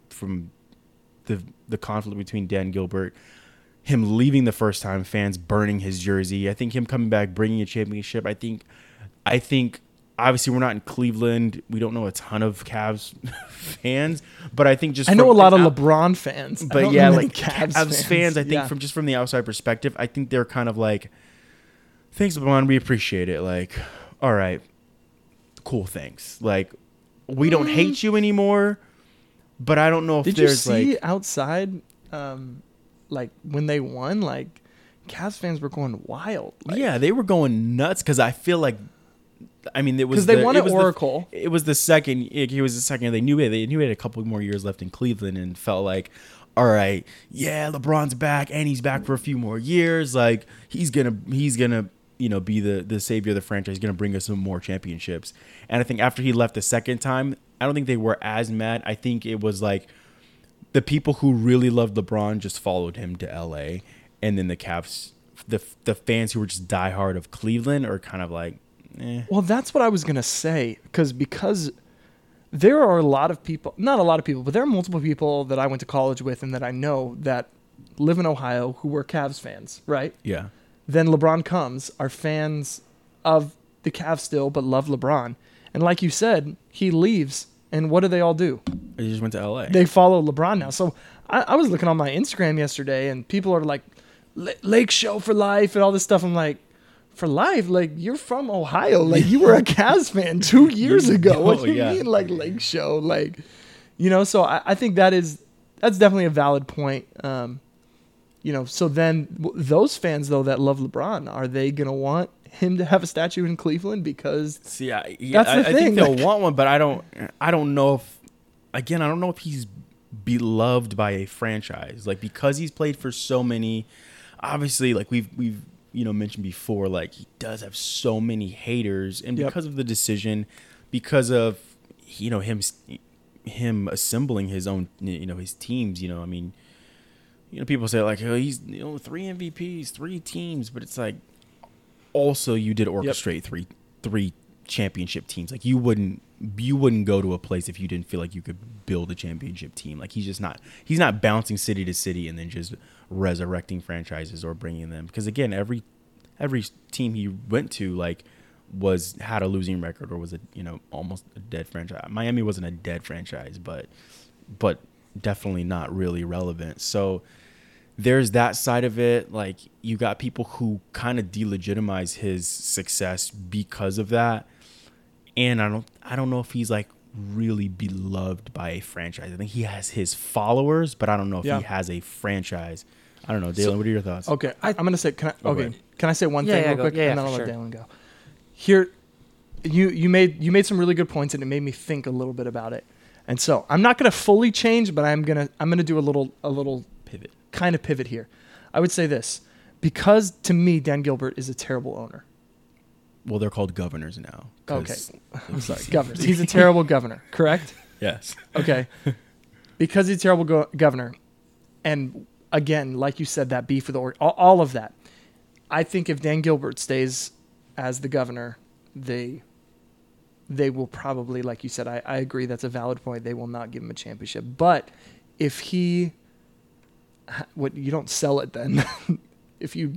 the conflict between Dan Gilbert, him leaving the first time, fans burning his jersey, I think him coming back, bringing a championship, I think obviously we're not in Cleveland. We don't know a ton of Cavs fans, but I think I know a lot of LeBron fans. But yeah, like Cavs fans, I think from the outside perspective, I think they're kind of like, thanks LeBron, we appreciate it. Like, all right, cool, thanks. Like, we don't hate you anymore, but I don't know if Did there's you see like outside, like when they won, like Cavs fans were going wild. Like, yeah, they were going nuts because I feel like, I mean, it was because they won at Oracle. It was the second. He was the second. They knew he had a couple more years left in Cleveland, and felt like, all right, yeah, LeBron's back, and he's back for a few more years. Like he's gonna, be the savior of the franchise, going to bring us some more championships. And I think after he left the second time, I don't think they were as mad. I think it was like the people who really loved LeBron just followed him to LA, and then the Cavs, the fans who were just diehard of Cleveland are kind of like, eh. Well, that's what I was gonna say, because there are a lot of people, not a lot of people, but there are multiple people that I went to college with and that I know that live in Ohio who were Cavs fans, right? Yeah. Then LeBron comes, are fans of the Cavs still, but love LeBron. And like you said, he leaves, and what do they all do? They just went to LA. They follow LeBron now. So I was looking on my Instagram yesterday, and people are like, Lake Show for life and all this stuff. I'm like, for life? Like, you're from Ohio. Like, you were a Cavs fan 2 years ago. What do you mean, like, Lake Show? Like, so I think that's definitely a valid point. So then those fans, though, that love LeBron, are they going to want him to have a statue in Cleveland? Because I thing. think they'll want one, but I don't know if he's beloved by a franchise. Like, because he's played for so many, obviously, like we've mentioned before, like, he does have so many haters, and because of the decision, because of him assembling his own his teams, people say, like, oh, he's 3 MVPs, 3 teams, but it's like, also you did orchestrate three championship teams. Like, you wouldn't go to a place if you didn't feel like you could build a championship team. Like, he's not bouncing city to city and then just resurrecting franchises or bringing them, because again, every team he went to, like, had a losing record or was almost a dead franchise. Miami wasn't a dead franchise, but definitely not really relevant. So there's that side of it. Like, you got people who kind of delegitimize his success because of that. And I don't know if he's, like, really beloved by a franchise. I think he has his followers, but I don't know if he has a franchise. I don't know. Dalen, what are your thoughts? Okay. I'm going to say, can I say one thing real quick? Yeah, and then I'll sure. let Dalen go. Here, you made some really good points, and it made me think a little bit about it. And so I'm not going to fully change, but I'm going to do a little Pivot. Kind of pivot here. I would say this, because to me, Dan Gilbert is a terrible owner. Well, they're called governors now. Okay. I'm sorry. Governors. He's a terrible governor, correct? Yes. Okay. Because he's a terrible governor. And again, like you said, that beef with all of that. I think if Dan Gilbert stays as the governor, they will probably, like you said, I agree, that's a valid point. They will not give him a championship. But if you don't sell it then. If you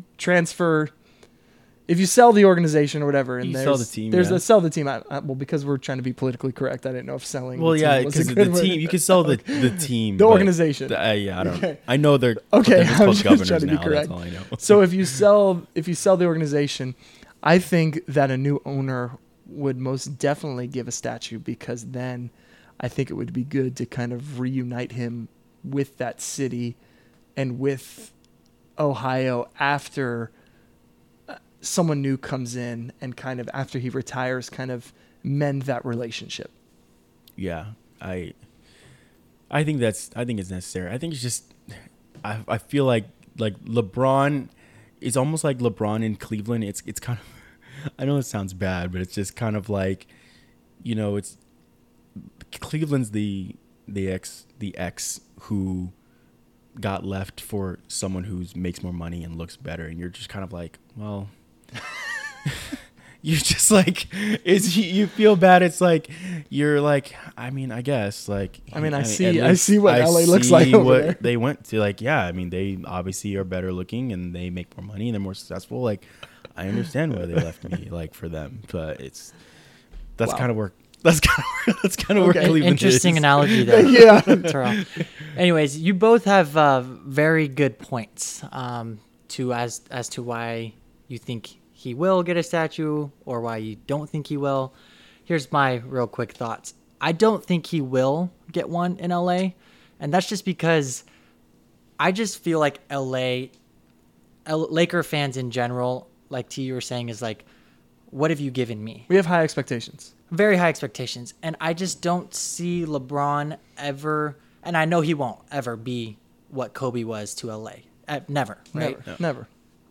sell the organization or whatever, and sell the team, a sell the team. Well, because we're trying to be politically correct, I didn't know if selling. Well, the yeah, team was a because good the word. team, you can sell the team, the organization. I don't. Okay. I know they're Okay. They're I'm called just governors trying to be now. correct. That's all I know. So if you sell the organization, I think that a new owner would most definitely give a statue, because then I think it would be good to kind of reunite him with that city and with Ohio after someone new comes in, and kind of after he retires, kind of mend that relationship. Yeah, I think it's necessary. I think it's just I feel like LeBron, it's almost like LeBron in Cleveland. It's kind of, I know it sounds bad, but it's just kind of like, it's Cleveland's the ex who got left for someone who makes more money and looks better, and you're just kind of like, well, you're just like, you feel bad. It's like, you're like, I mean, I guess, like, I see what LA looks like over there. They went to, like, yeah, I mean, they obviously are better looking and they make more money and they're more successful. Like, I understand why they left me, like, for them, but that's kind of where Cleveland Interesting is. analogy there. Yeah. Terrell. Anyways, you both have very good points as to why you think he will get a statue or why you don't think he will. Here's my real quick thoughts. I don't think he will get one in LA, and that's just because I just feel like Laker fans in general, like T, you were saying, is like, what have you given me? We have high expectations. Very high expectations. And I just don't see LeBron ever, and I know he won't ever be what Kobe was to LA. Never, right? Never.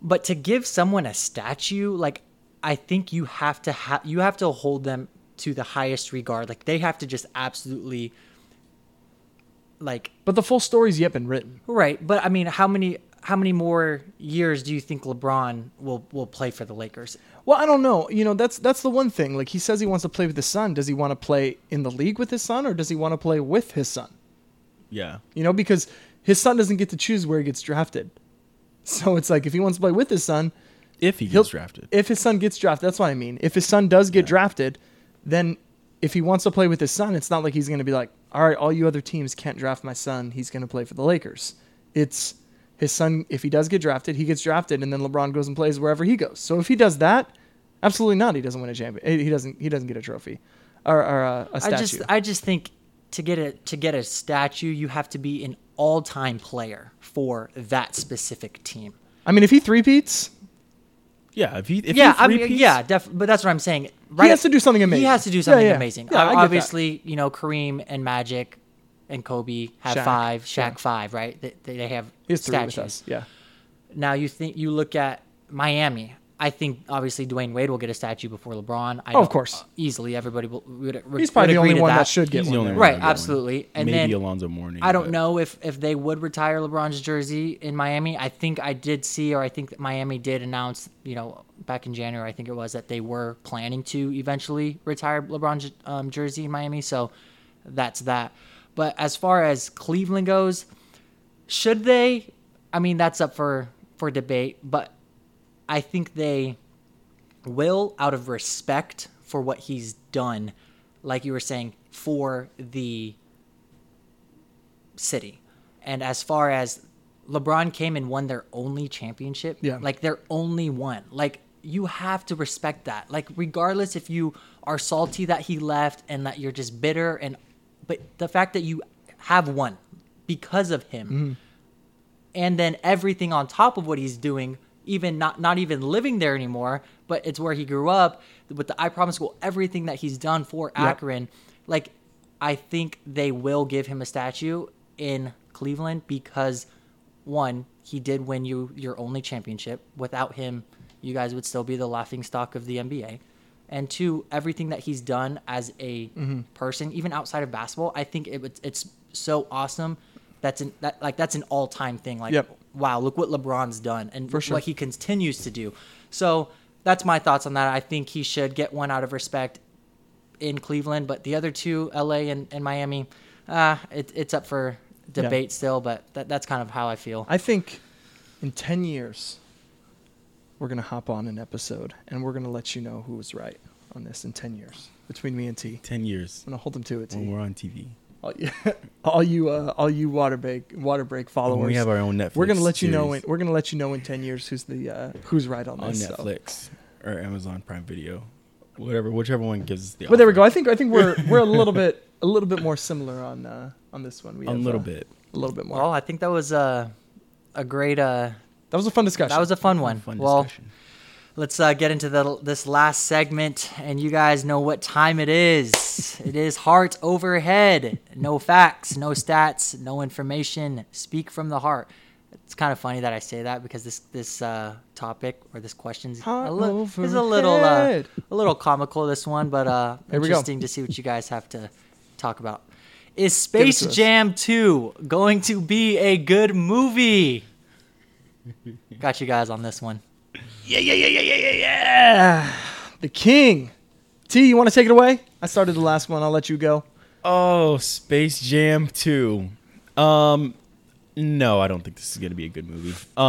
But to give someone a statue, like, I think you have to hold them to the highest regard. Like, they have to just absolutely, like, But the full story's yet been written. right. But I mean, how many more years do you think LeBron will play for the Lakers? Well, I don't know. That's the one thing. Like, he says he wants to play with his son. Does he want to play in the league with his son, or does he want to play with his son? Yeah. Because his son doesn't get to choose where he gets drafted. So it's like, if he wants to play with his son, If he gets drafted. if his son gets drafted, that's what I mean. If his son does get drafted, then if he wants to play with his son, it's not like he's going to be like, all right, all you other teams can't draft my son. He's going to play for the Lakers. It's his son. If he does get drafted, he gets drafted, and then LeBron goes and plays wherever he goes. So if he does that, absolutely not. He doesn't win a champion. He doesn't get a trophy or a statue. I just think to get a statue, you have to be an all-time player for that specific team. I mean, if he three-peats, Yeah, if he definitely. But that's what I'm saying. Right? he has to do something amazing. He has to do something Yeah, yeah. amazing. Yeah, I get that. Obviously, Kareem and Magic and Kobe have Shaq, 5, Shaq yeah. 5, right? They have He has 3 statues. with us. Yeah. Now you look at Miami. I think obviously Dwayne Wade will get a statue before LeBron. Of course. Easily everybody would He's probably the agree only to one that that should get He's the one. only there. one. Right, absolutely. And maybe then Alonzo Mourning. I don't but- know if they would retire LeBron's jersey in Miami. I think I did see, or I think that Miami did announce, back in January, I think it was, that they were planning to eventually retire LeBron's jersey in Miami. So that's that. But as far as Cleveland goes, should they? I mean, that's up for debate. But I think they will, out of respect for what he's done, like you were saying, for the city. And as far as LeBron came and won their only championship, Yeah. like their only one, like you have to respect that. Like regardless if you are salty that he left and that you're just bitter, but the fact that you have won because of him, and then everything on top of what he's doing, even not even living there anymore, but it's where he grew up with the I Promise School, everything that he's done for Akron. Like, I think they will give him a statue in Cleveland because, one, he did win you your only championship. Without him, you guys would still be the laughingstock of the NBA. And two, everything that he's done as a person, even outside of basketball, I think it's so awesome. That's an all-time thing. Like, Yep. wow, look what LeBron's done and For sure. what he continues to do. So that's my thoughts on that. I think he should get one out of respect in Cleveland, but the other two, LA and Miami, it's up for debate still, but that's kind of how I feel. I think in 10 years, we're going to hop on an episode, and we're going to let you know who was right on this in 10 years between me and T. 10 years I'm going to hold them to it, T. when we're on TV. All you water break followers. When we have our own Netflix. We're gonna let you know. series We're gonna let you know in 10 years who's right on on this. So. Netflix or Amazon Prime Video, whichever one gives us the. But there we offer. go. I think we're a little bit more similar on this one. We A have, little bit. a little bit more. Well, I think that was a great. That was a fun discussion. That was a fun one. Fun Well, discussion. let's get into this last segment, and you guys know what time it is. It is Heart Overhead. No facts, no stats, no information. Speak from the heart. It's kind of funny that I say that because this topic or this question is Heart a overhead. little comical. This one, but Here we go. interesting to see what you guys have to talk about. Is it Space to us. Jam 2 going to be a good movie? Got you guys on this one. Yeah. The king. T, you want to take it away? I started the last one. I'll let you go. Oh, Space Jam 2. No, I don't think this is going to be a good movie.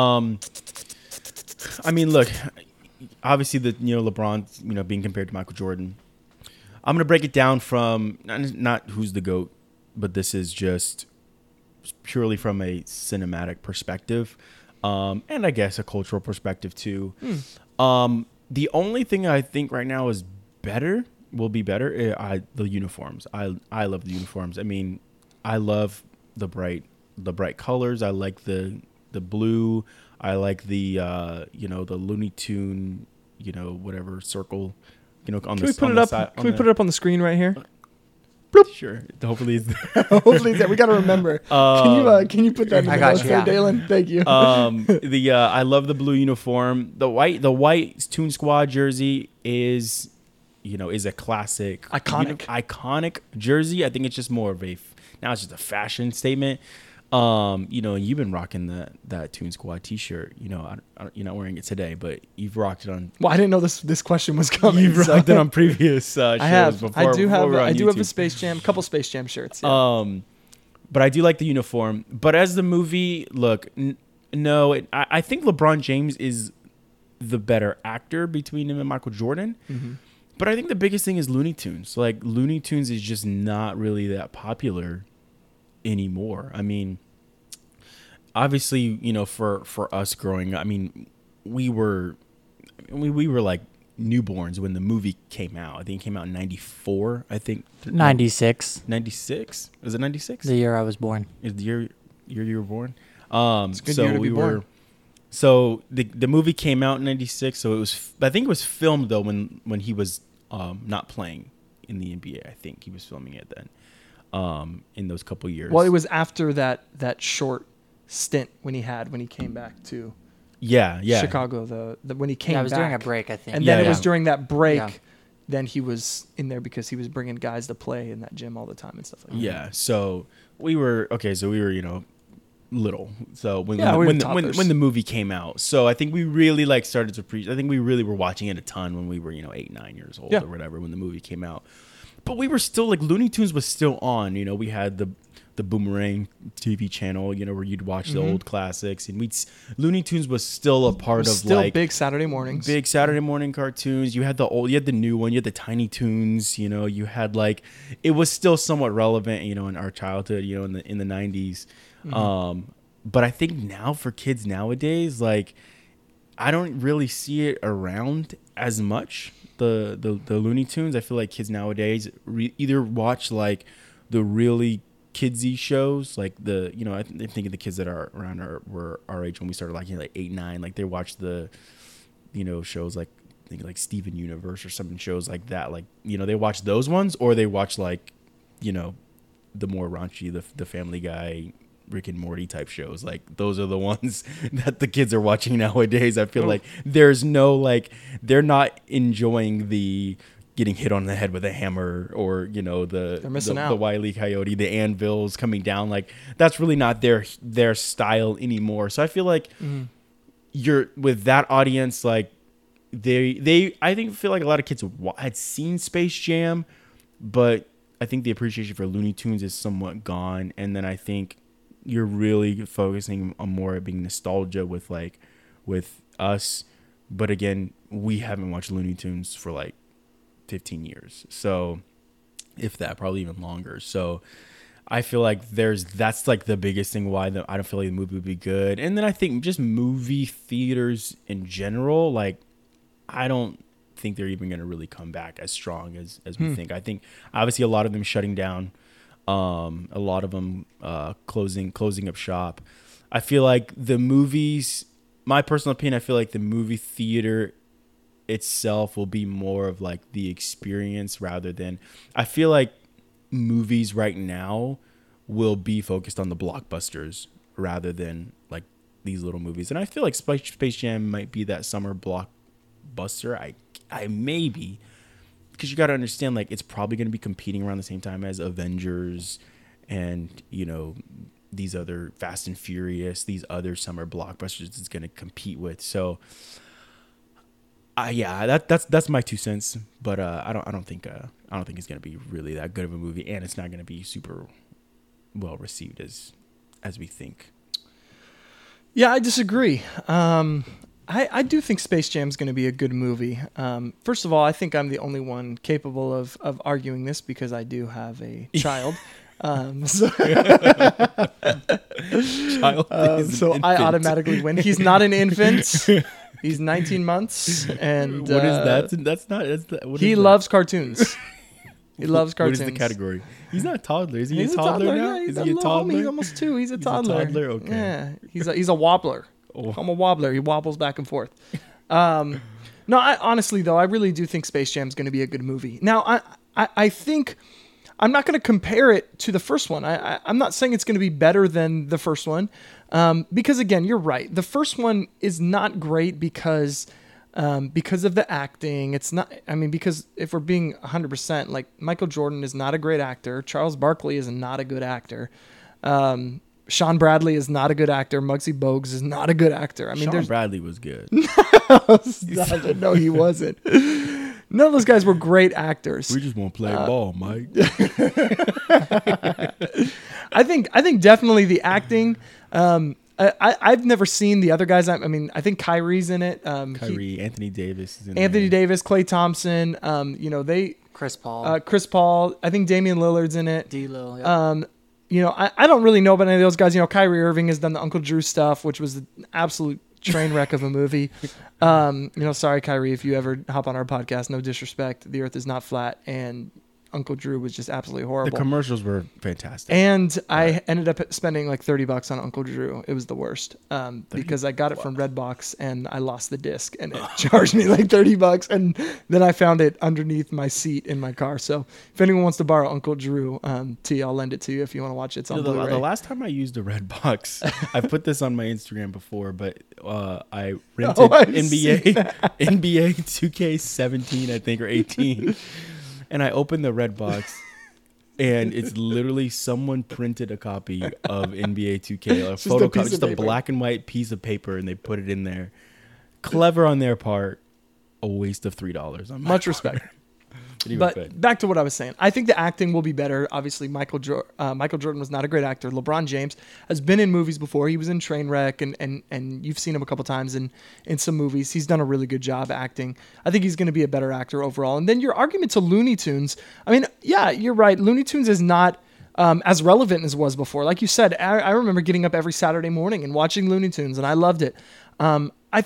I mean, look, obviously LeBron, being compared to Michael Jordan. I'm going to break it down from not who's the GOAT, but this is just purely from a cinematic perspective. And I guess a cultural perspective too. The only thing I think right now is will be better. The uniforms. I love the uniforms. I mean, I love the bright colors. I like the blue. I like the the Looney Tune, whatever circle, on Can the we put on it the up? side- Can we put it up on the screen right here? Sure. Hopefully it's Hopefully that we got to remember. Can you put that in I the got notes you, there, yeah. Dalen? Thank you. I love the blue uniform. The white Toon Squad jersey is a classic, iconic jersey. I think it's just more of now it's just a fashion statement. You've been rocking that Toon Squad T-shirt. You're not wearing it today, but you've rocked it on. Well, I didn't know this question was coming. You've rocked it on previous shows. I have. Before, I do have. before on I do have a YouTube. couple Space Jam shirts. Yeah. But I do like the uniform. But as the movie, look, I think LeBron James is the better actor between him and Michael Jordan. Mm-hmm. But I think the biggest thing is Looney Tunes. Like, Looney Tunes is just not really that popular anymore. I mean, obviously, for us growing up, I mean, we were like newborns when the movie came out. I think it came out in 94, I think. 96. 96? Was it 96? The year I was born. Is the year you were born? It's a good year to be born. So the movie came out in 96, so I think it was filmed though when he was not playing in the NBA. I think he was filming it then. In those couple years. Well, it was after that short stint when he came back to yeah. Chicago. The when he came back. Yeah, it was during a break, I think. And then Yeah, it was yeah. during that break. Yeah. Then he was in there because he was bringing guys to play in that gym all the time and stuff like that. Yeah. So we were little. So when were when toddlers. the movie came out, so I think we really started to I think we really were watching it a ton when we were 8, 9 years old or whatever when the movie came out. But we were still Looney Tunes was still on. We had the Boomerang TV channel, where you'd watch the old classics, and Looney Tunes was still a part of still big Saturday mornings. Big Saturday morning cartoons. You had you had the new one, you had the Tiny Toons, you had it was still somewhat relevant, in our childhood, in the 90s. But I think now for kids nowadays, I don't really see it around as much. The Looney Tunes. I feel like kids nowadays either watch the really kidsy shows, I'm thinking the kids that are around were our age when we started 8, 9. They watch the shows like Steven Universe or some shows like that. They watch those ones, or they watch the more raunchy the Family Guy, Rick and Morty type shows. Those are the ones that the kids are watching nowadays. I feel like there's no they're not enjoying the getting hit on the head with a hammer or They're missing out. the Wile E. Coyote, the anvils coming down. That's really not their style anymore. So I feel like you're with that audience. I feel like a lot of kids had seen Space Jam, but I think the appreciation for Looney Tunes is somewhat gone. And then I think you're really focusing on more being nostalgia with us. But again, we haven't watched Looney Tunes for 15 years. So if that, probably even longer. So I feel like that's the biggest thing why I don't feel like the movie would be good. And then I think just movie theaters in general, I don't think they're even going to really come back as strong as we think. I think obviously a lot of them shutting down, a lot of them closing up shop. I feel like the movies, my personal opinion, I feel like the movie theater itself will be more of the experience rather than, I feel like movies right now will be focused on the blockbusters rather than these little movies. And I feel like Space Jam might be that summer blockbuster. I maybe, because you got to understand it's probably going to be competing around the same time as Avengers and these other Fast and Furious, these other summer blockbusters it's going to compete with. So that's my 2 cents, but I don't think it's gonna be really that good of a movie, and it's not gonna be super well received as we think. Yeah, I disagree. I do think Space Jam is going to be a good movie. First of all, I think I'm the only one capable of arguing this because I do have a child. So I automatically win. He's not an infant. He's 19 months, and what is that? That's not. He loves cartoons. He loves cartoons. What is the category? He's not a toddler. Is he He's a toddler now? Yeah, is he a toddler? He's almost 2. He's a toddler. A toddler. Okay. Yeah, he's a wobbler. Oh. I'm a wobbler. He wobbles back and forth. No, honestly though, I really do think Space Jam is going to be a good movie. Now, I think I'm not going to compare it to the first one. I'm not saying it's going to be better than the first one, because again, you're right. The first one is not great because of the acting. It's not. I mean, because if we're being 100%, like Michael Jordan is not a great actor. Charles Barkley is not a good actor. Sean Bradley is not a good actor. Muggsy Bogues is not a good actor. I mean, Sean Bradley was good. No, he wasn't. None of those guys were great actors. We just want to play ball, Mike. I think definitely the acting. I've never seen the other guys. I mean, I think Kyrie's in it. Anthony Davis is in Anthony there. Davis, Klay Thompson. Chris Paul, Chris Paul. I think Damian Lillard's in it. D'Lo. Yeah. I don't really know about any of those guys. Kyrie Irving has done the Uncle Drew stuff, which was an absolute train wreck of a movie. Sorry, Kyrie, if you ever hop on our podcast, no disrespect. The earth is not flat, and Uncle Drew was just absolutely horrible. The commercials were fantastic. And I ended up spending like $30 on Uncle Drew. It was the worst because I got it from Redbox and I lost the disc and it charged me like $30. And then I found it underneath my seat in my car. So if anyone wants to borrow Uncle Drew, I'll lend it to you if you want to watch it. It's on Blu-ray. The last time I used a Redbox, I put this on my Instagram before, but I rented NBA 2K17, I think, or 18. And I opened the Redbox, and it's literally someone printed a copy of NBA 2K, a photocopy, just a black and white piece of paper, and they put it in there. Clever on their part, a waste of $3 on my Much part. respect. But But back to what I was saying. I think the acting will be better. Obviously, Michael Jordan was not a great actor. LeBron James has been in movies before. He was in Trainwreck, and you've seen him a couple times in some movies. He's done a really good job acting. I think he's going to be a better actor overall. And then your argument to Looney Tunes. I mean, yeah, you're right. Looney Tunes is not as relevant as it was before. Like you said, I remember getting up every Saturday morning and watching Looney Tunes, and I loved it. I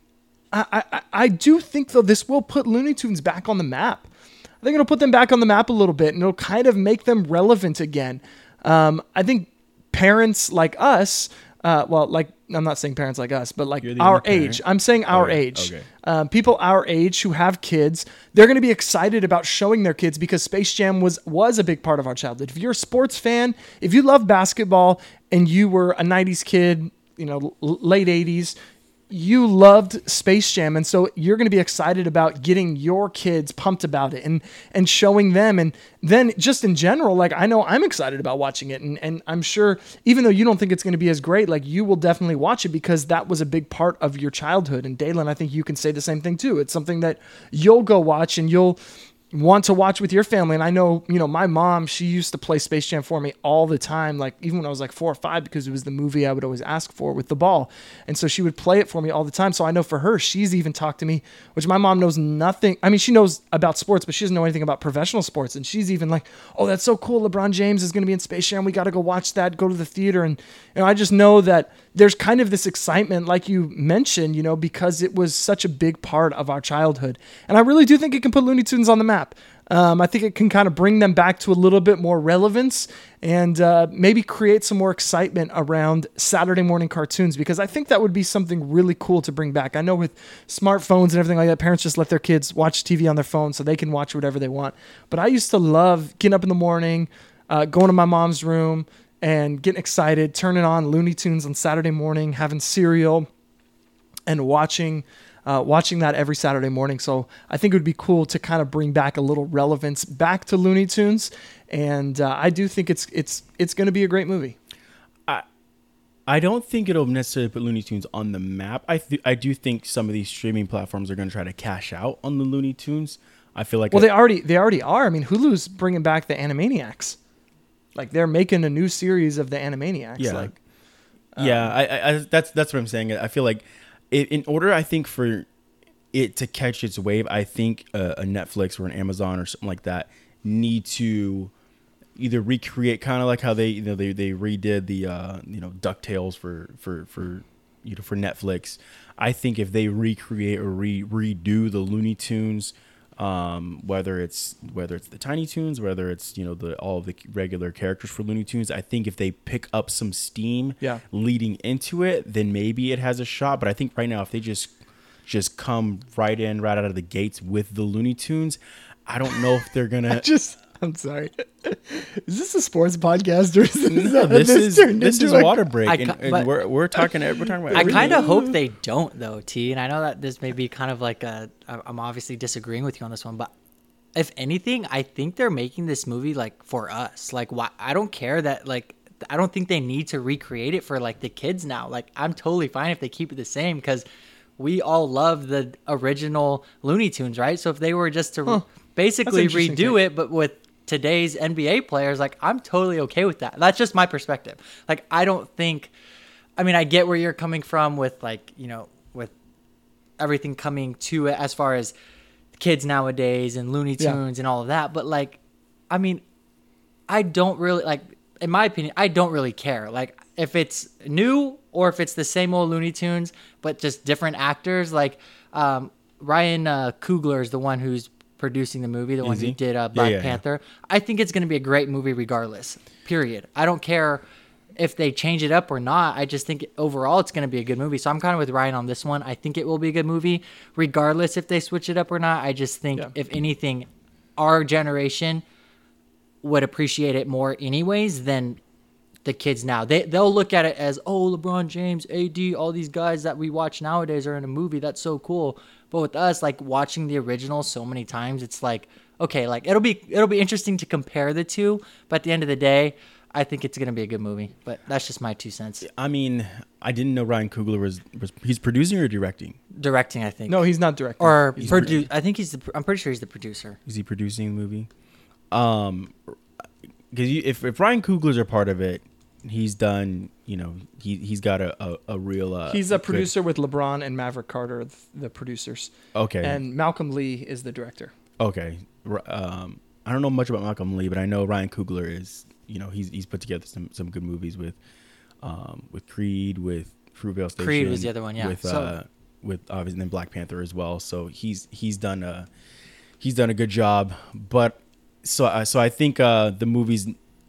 do think, though, this will put Looney Tunes back on the map. I think it'll put them back on the map a little bit, and it'll kind of make them relevant again. I think parents like us, I'm not saying parents like us, but like our age. I'm saying our age. Okay. People our age who have kids, they're going to be excited about showing their kids because Space Jam was a big part of our childhood. If you're a sports fan, if you love basketball and you were a 90s kid, late 80s, you loved Space Jam, and so you're going to be excited about getting your kids pumped about it and showing them. And then just in general, like I know I'm excited about watching it, and I'm sure even though you don't think it's going to be as great, like you will definitely watch it because that was a big part of your childhood. And Dalen, I think you can say the same thing too. It's something that you'll go watch and you'll want to watch with your family. And I know, my mom, she used to play Space Jam for me all the time, like even when I was like 4 or 5, because it was the movie I would always ask for with the ball. And so she would play it for me all the time. So I know for her, she's even talked to me, which my mom knows nothing. I mean, she knows about sports, but she doesn't know anything about professional sports. And she's even like, oh, that's so cool. LeBron James is going to be in Space Jam. We got to go watch that, go to the theater. And I just know that there's kind of this excitement, like you mentioned, because it was such a big part of our childhood. And I really do think it can put Looney Tunes on the map. I think it can kind of bring them back to a little bit more relevance and maybe create some more excitement around Saturday morning cartoons, because I think that would be something really cool to bring back. I know with smartphones and everything like that, parents just let their kids watch TV on their phone so they can watch whatever they want. But I used to love getting up in the morning, going to my mom's room and getting excited, turning on Looney Tunes on Saturday morning, having cereal and watching that every Saturday morning. So I think it would be cool to kind of bring back a little relevance back to Looney Tunes. And I do think it's going to be a great movie. I don't think it'll necessarily put Looney Tunes on the map. I do think some of these streaming platforms are going to try to cash out on the Looney Tunes. I feel like they already are. I mean, Hulu's bringing back the Animaniacs. Like they're making a new series of the Animaniacs. Yeah. That's what I'm saying. I feel like in order, I think for it to catch its wave, I think a Netflix or an Amazon or something like that need to either recreate kind of like how they redid the DuckTales for Netflix. I think if they recreate or redo the Looney Tunes, whether it's the Tiny Toons, whether it's all of the regular characters for Looney Tunes, I think if they pick up some steam leading into it, then maybe it has a shot. But I think right now, if they just come right out of the gates with the Looney Tunes, I don't know if they're gonna I'm sorry. Is this a sports podcast or is this, No, this is a water break, but- and we're talking about I everything. kind of hope they don't, though, T. And I know that this may be kind of like I'm obviously disagreeing with you on this one, but if anything, I think they're making this movie like for us. Like, why? I don't care that like I don't think they need to recreate it for like the kids now. Like, I'm totally fine if they keep it the same because we all love the original Looney Tunes, right? So if they were just to basically That's an interesting redo take. it, but with today's NBA players, like I'm totally okay with that. That's just my perspective. Like, I don't think. I mean, I get where you're coming from with like, you know, with everything coming to it as far as kids nowadays and Looney Tunes and all of that. But like, I mean, I don't really like, in my opinion, I don't really care. Like if it's new or if it's the same old Looney Tunes, but just different actors, like Ryan Coogler is the one who's producing the movie, the one who he? did Yeah, Black yeah. Panther. I think it's going to be a great movie regardless, period. I don't care if they change it up or not. I just think overall it's going to be a good movie. So I'm kind of with Ryan on this one. I think it will be a good movie regardless if they switch it up or not. I just think if anything, our generation would appreciate it more anyways than the kids now. They'll look at it as, oh, LeBron James, AD, all these guys that we watch nowadays are in a movie. That's so cool. But with us, like watching the original so many times, it's like, okay, like it'll be interesting to compare the two. But at the end of the day, I think it's gonna be a good movie. But that's just my 2 cents. I mean, I didn't know Ryan Coogler was he's producing or directing. Directing, I think. No, he's not directing. or produce. I think I'm pretty sure he's the producer. Is he producing the movie? Because if Ryan Coogler's a part of it, he's done. You know, he's got a real. He's a good- producer with LeBron and Maverick Carter, the producers. Okay. And Malcolm Lee is the director. Okay. I don't know much about Malcolm Lee, but I know Ryan Coogler is. You know, he's put together some good movies with Creed, with Fruitvale Station. Creed was the other one, yeah. With obviously then Black Panther as well. So he's done a good job. But so I think the movies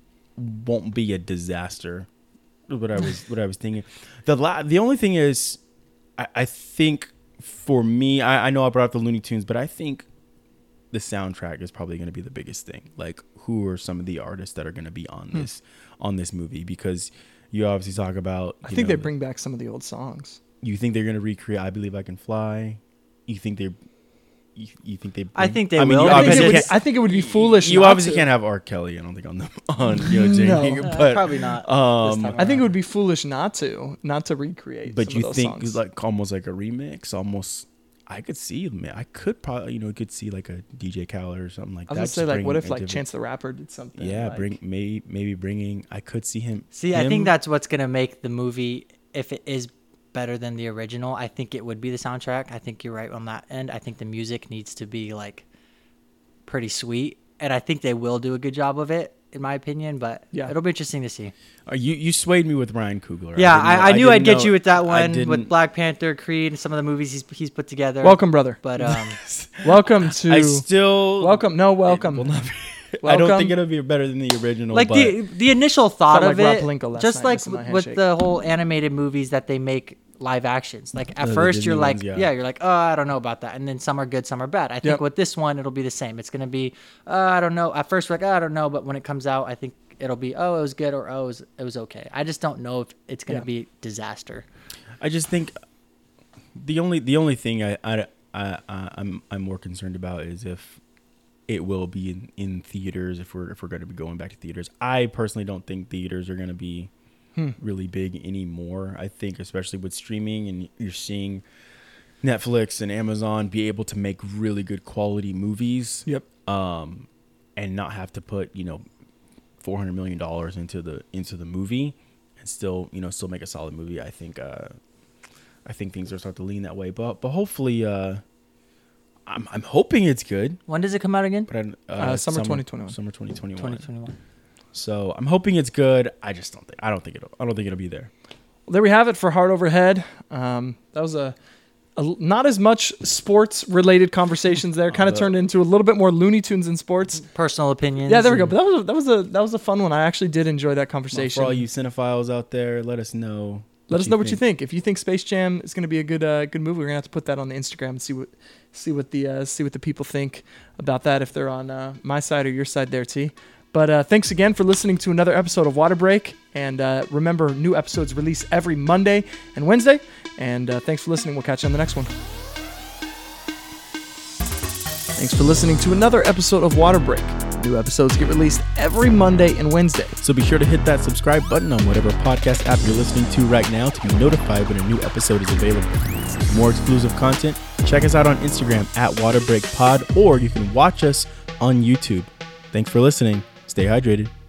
won't be a disaster. What I was thinking. The only thing is, I think for me, I know I brought up the Looney Tunes, but I think the soundtrack is probably going to be the biggest thing. Like, who are some of the artists that are going to be on this movie? Because you obviously talk about. I think they bring back some of the old songs. You think they're going to recreate "I Believe I Can Fly"? You think they? You think they? I think they I mean, will. you I think, obviously it would, can't- I think it would be foolish. You not obviously to. can't have R. Kelly. I don't think on Jamie, No. but Probably not. this time I think it around. would be foolish not to recreate. But some you of those think songs. like almost like a remix, almost. I could see, man. I could probably, could see like a DJ Khaled or something like I was that. gonna say, just like, what bringing if a like different- Chance the Rapper did something? Yeah, like, maybe bringing. I could see him. See, I think him- that's what's gonna make the movie, if it is better than the original, I think it would be the soundtrack. I think you're right on that end. I think the music needs to be like pretty sweet, and I think they will do a good job of it, in my opinion. But Yeah. it'll be interesting to see. You swayed me with Ryan Coogler. Yeah, I knew I'd didn't get know- you with that I one didn't- with Black Panther, Creed, and some of the movies he's put together. Welcome, brother. But Welcome to. I still welcome. No, welcome. It will not be- I don't Welcome. think it'll be better than the original. like but the initial thought Felt of like Rob it, Palenka last just night like missing my with handshake. the whole animated movies that they make live actions. Like at The first Disney you're like, ones, yeah. yeah, you're like, oh, I don't know about that, and then some are good, some are bad. I think Yep. with this one it'll be the same. It's gonna be, I don't know. At first we're like, I don't know, but when it comes out, I think it'll be, oh, it was good, or oh, it was okay. I just don't know if it's gonna Yeah. be disaster. I just think the only thing I'm more concerned about is if it will be in theaters, if we're going to be going back to theaters. I personally don't think theaters are going to be really big anymore. I think especially with streaming, and you're seeing Netflix and Amazon be able to make really good quality movies. Yep. And not have to put $400 million into the movie and still make a solid movie. I think things are starting to lean that way, but hopefully I'm hoping it's good. When does it come out again? But Summer 2021. Summer 2021. 2021. So I'm hoping it's good. I don't think it'll be there. There we have it for Heart Overhead. That was a not as much sports related conversations there. Kind of turned into a little bit more Looney Tunes and sports. Personal opinions. Yeah, there we go. and- But that was a fun one. I actually did enjoy that conversation. For all you cinephiles out there, let us know. Let us know what you think. If you think Space Jam is going to be a good movie, we're gonna have to put that on the Instagram and see what the people think about that, if they're on my side or your side there, T. But thanks again for listening to another episode of Water Break. And remember, new episodes release every Monday and Wednesday. And thanks for listening. We'll catch you on the next one. Thanks for listening to another episode of Water Break. New episodes get released every Monday and Wednesday. So be sure to hit that subscribe button on whatever podcast app you're listening to right now to be notified when a new episode is available. For more exclusive content, check us out on Instagram at WaterBreakPod, or you can watch us on YouTube. Thanks for listening. Stay hydrated.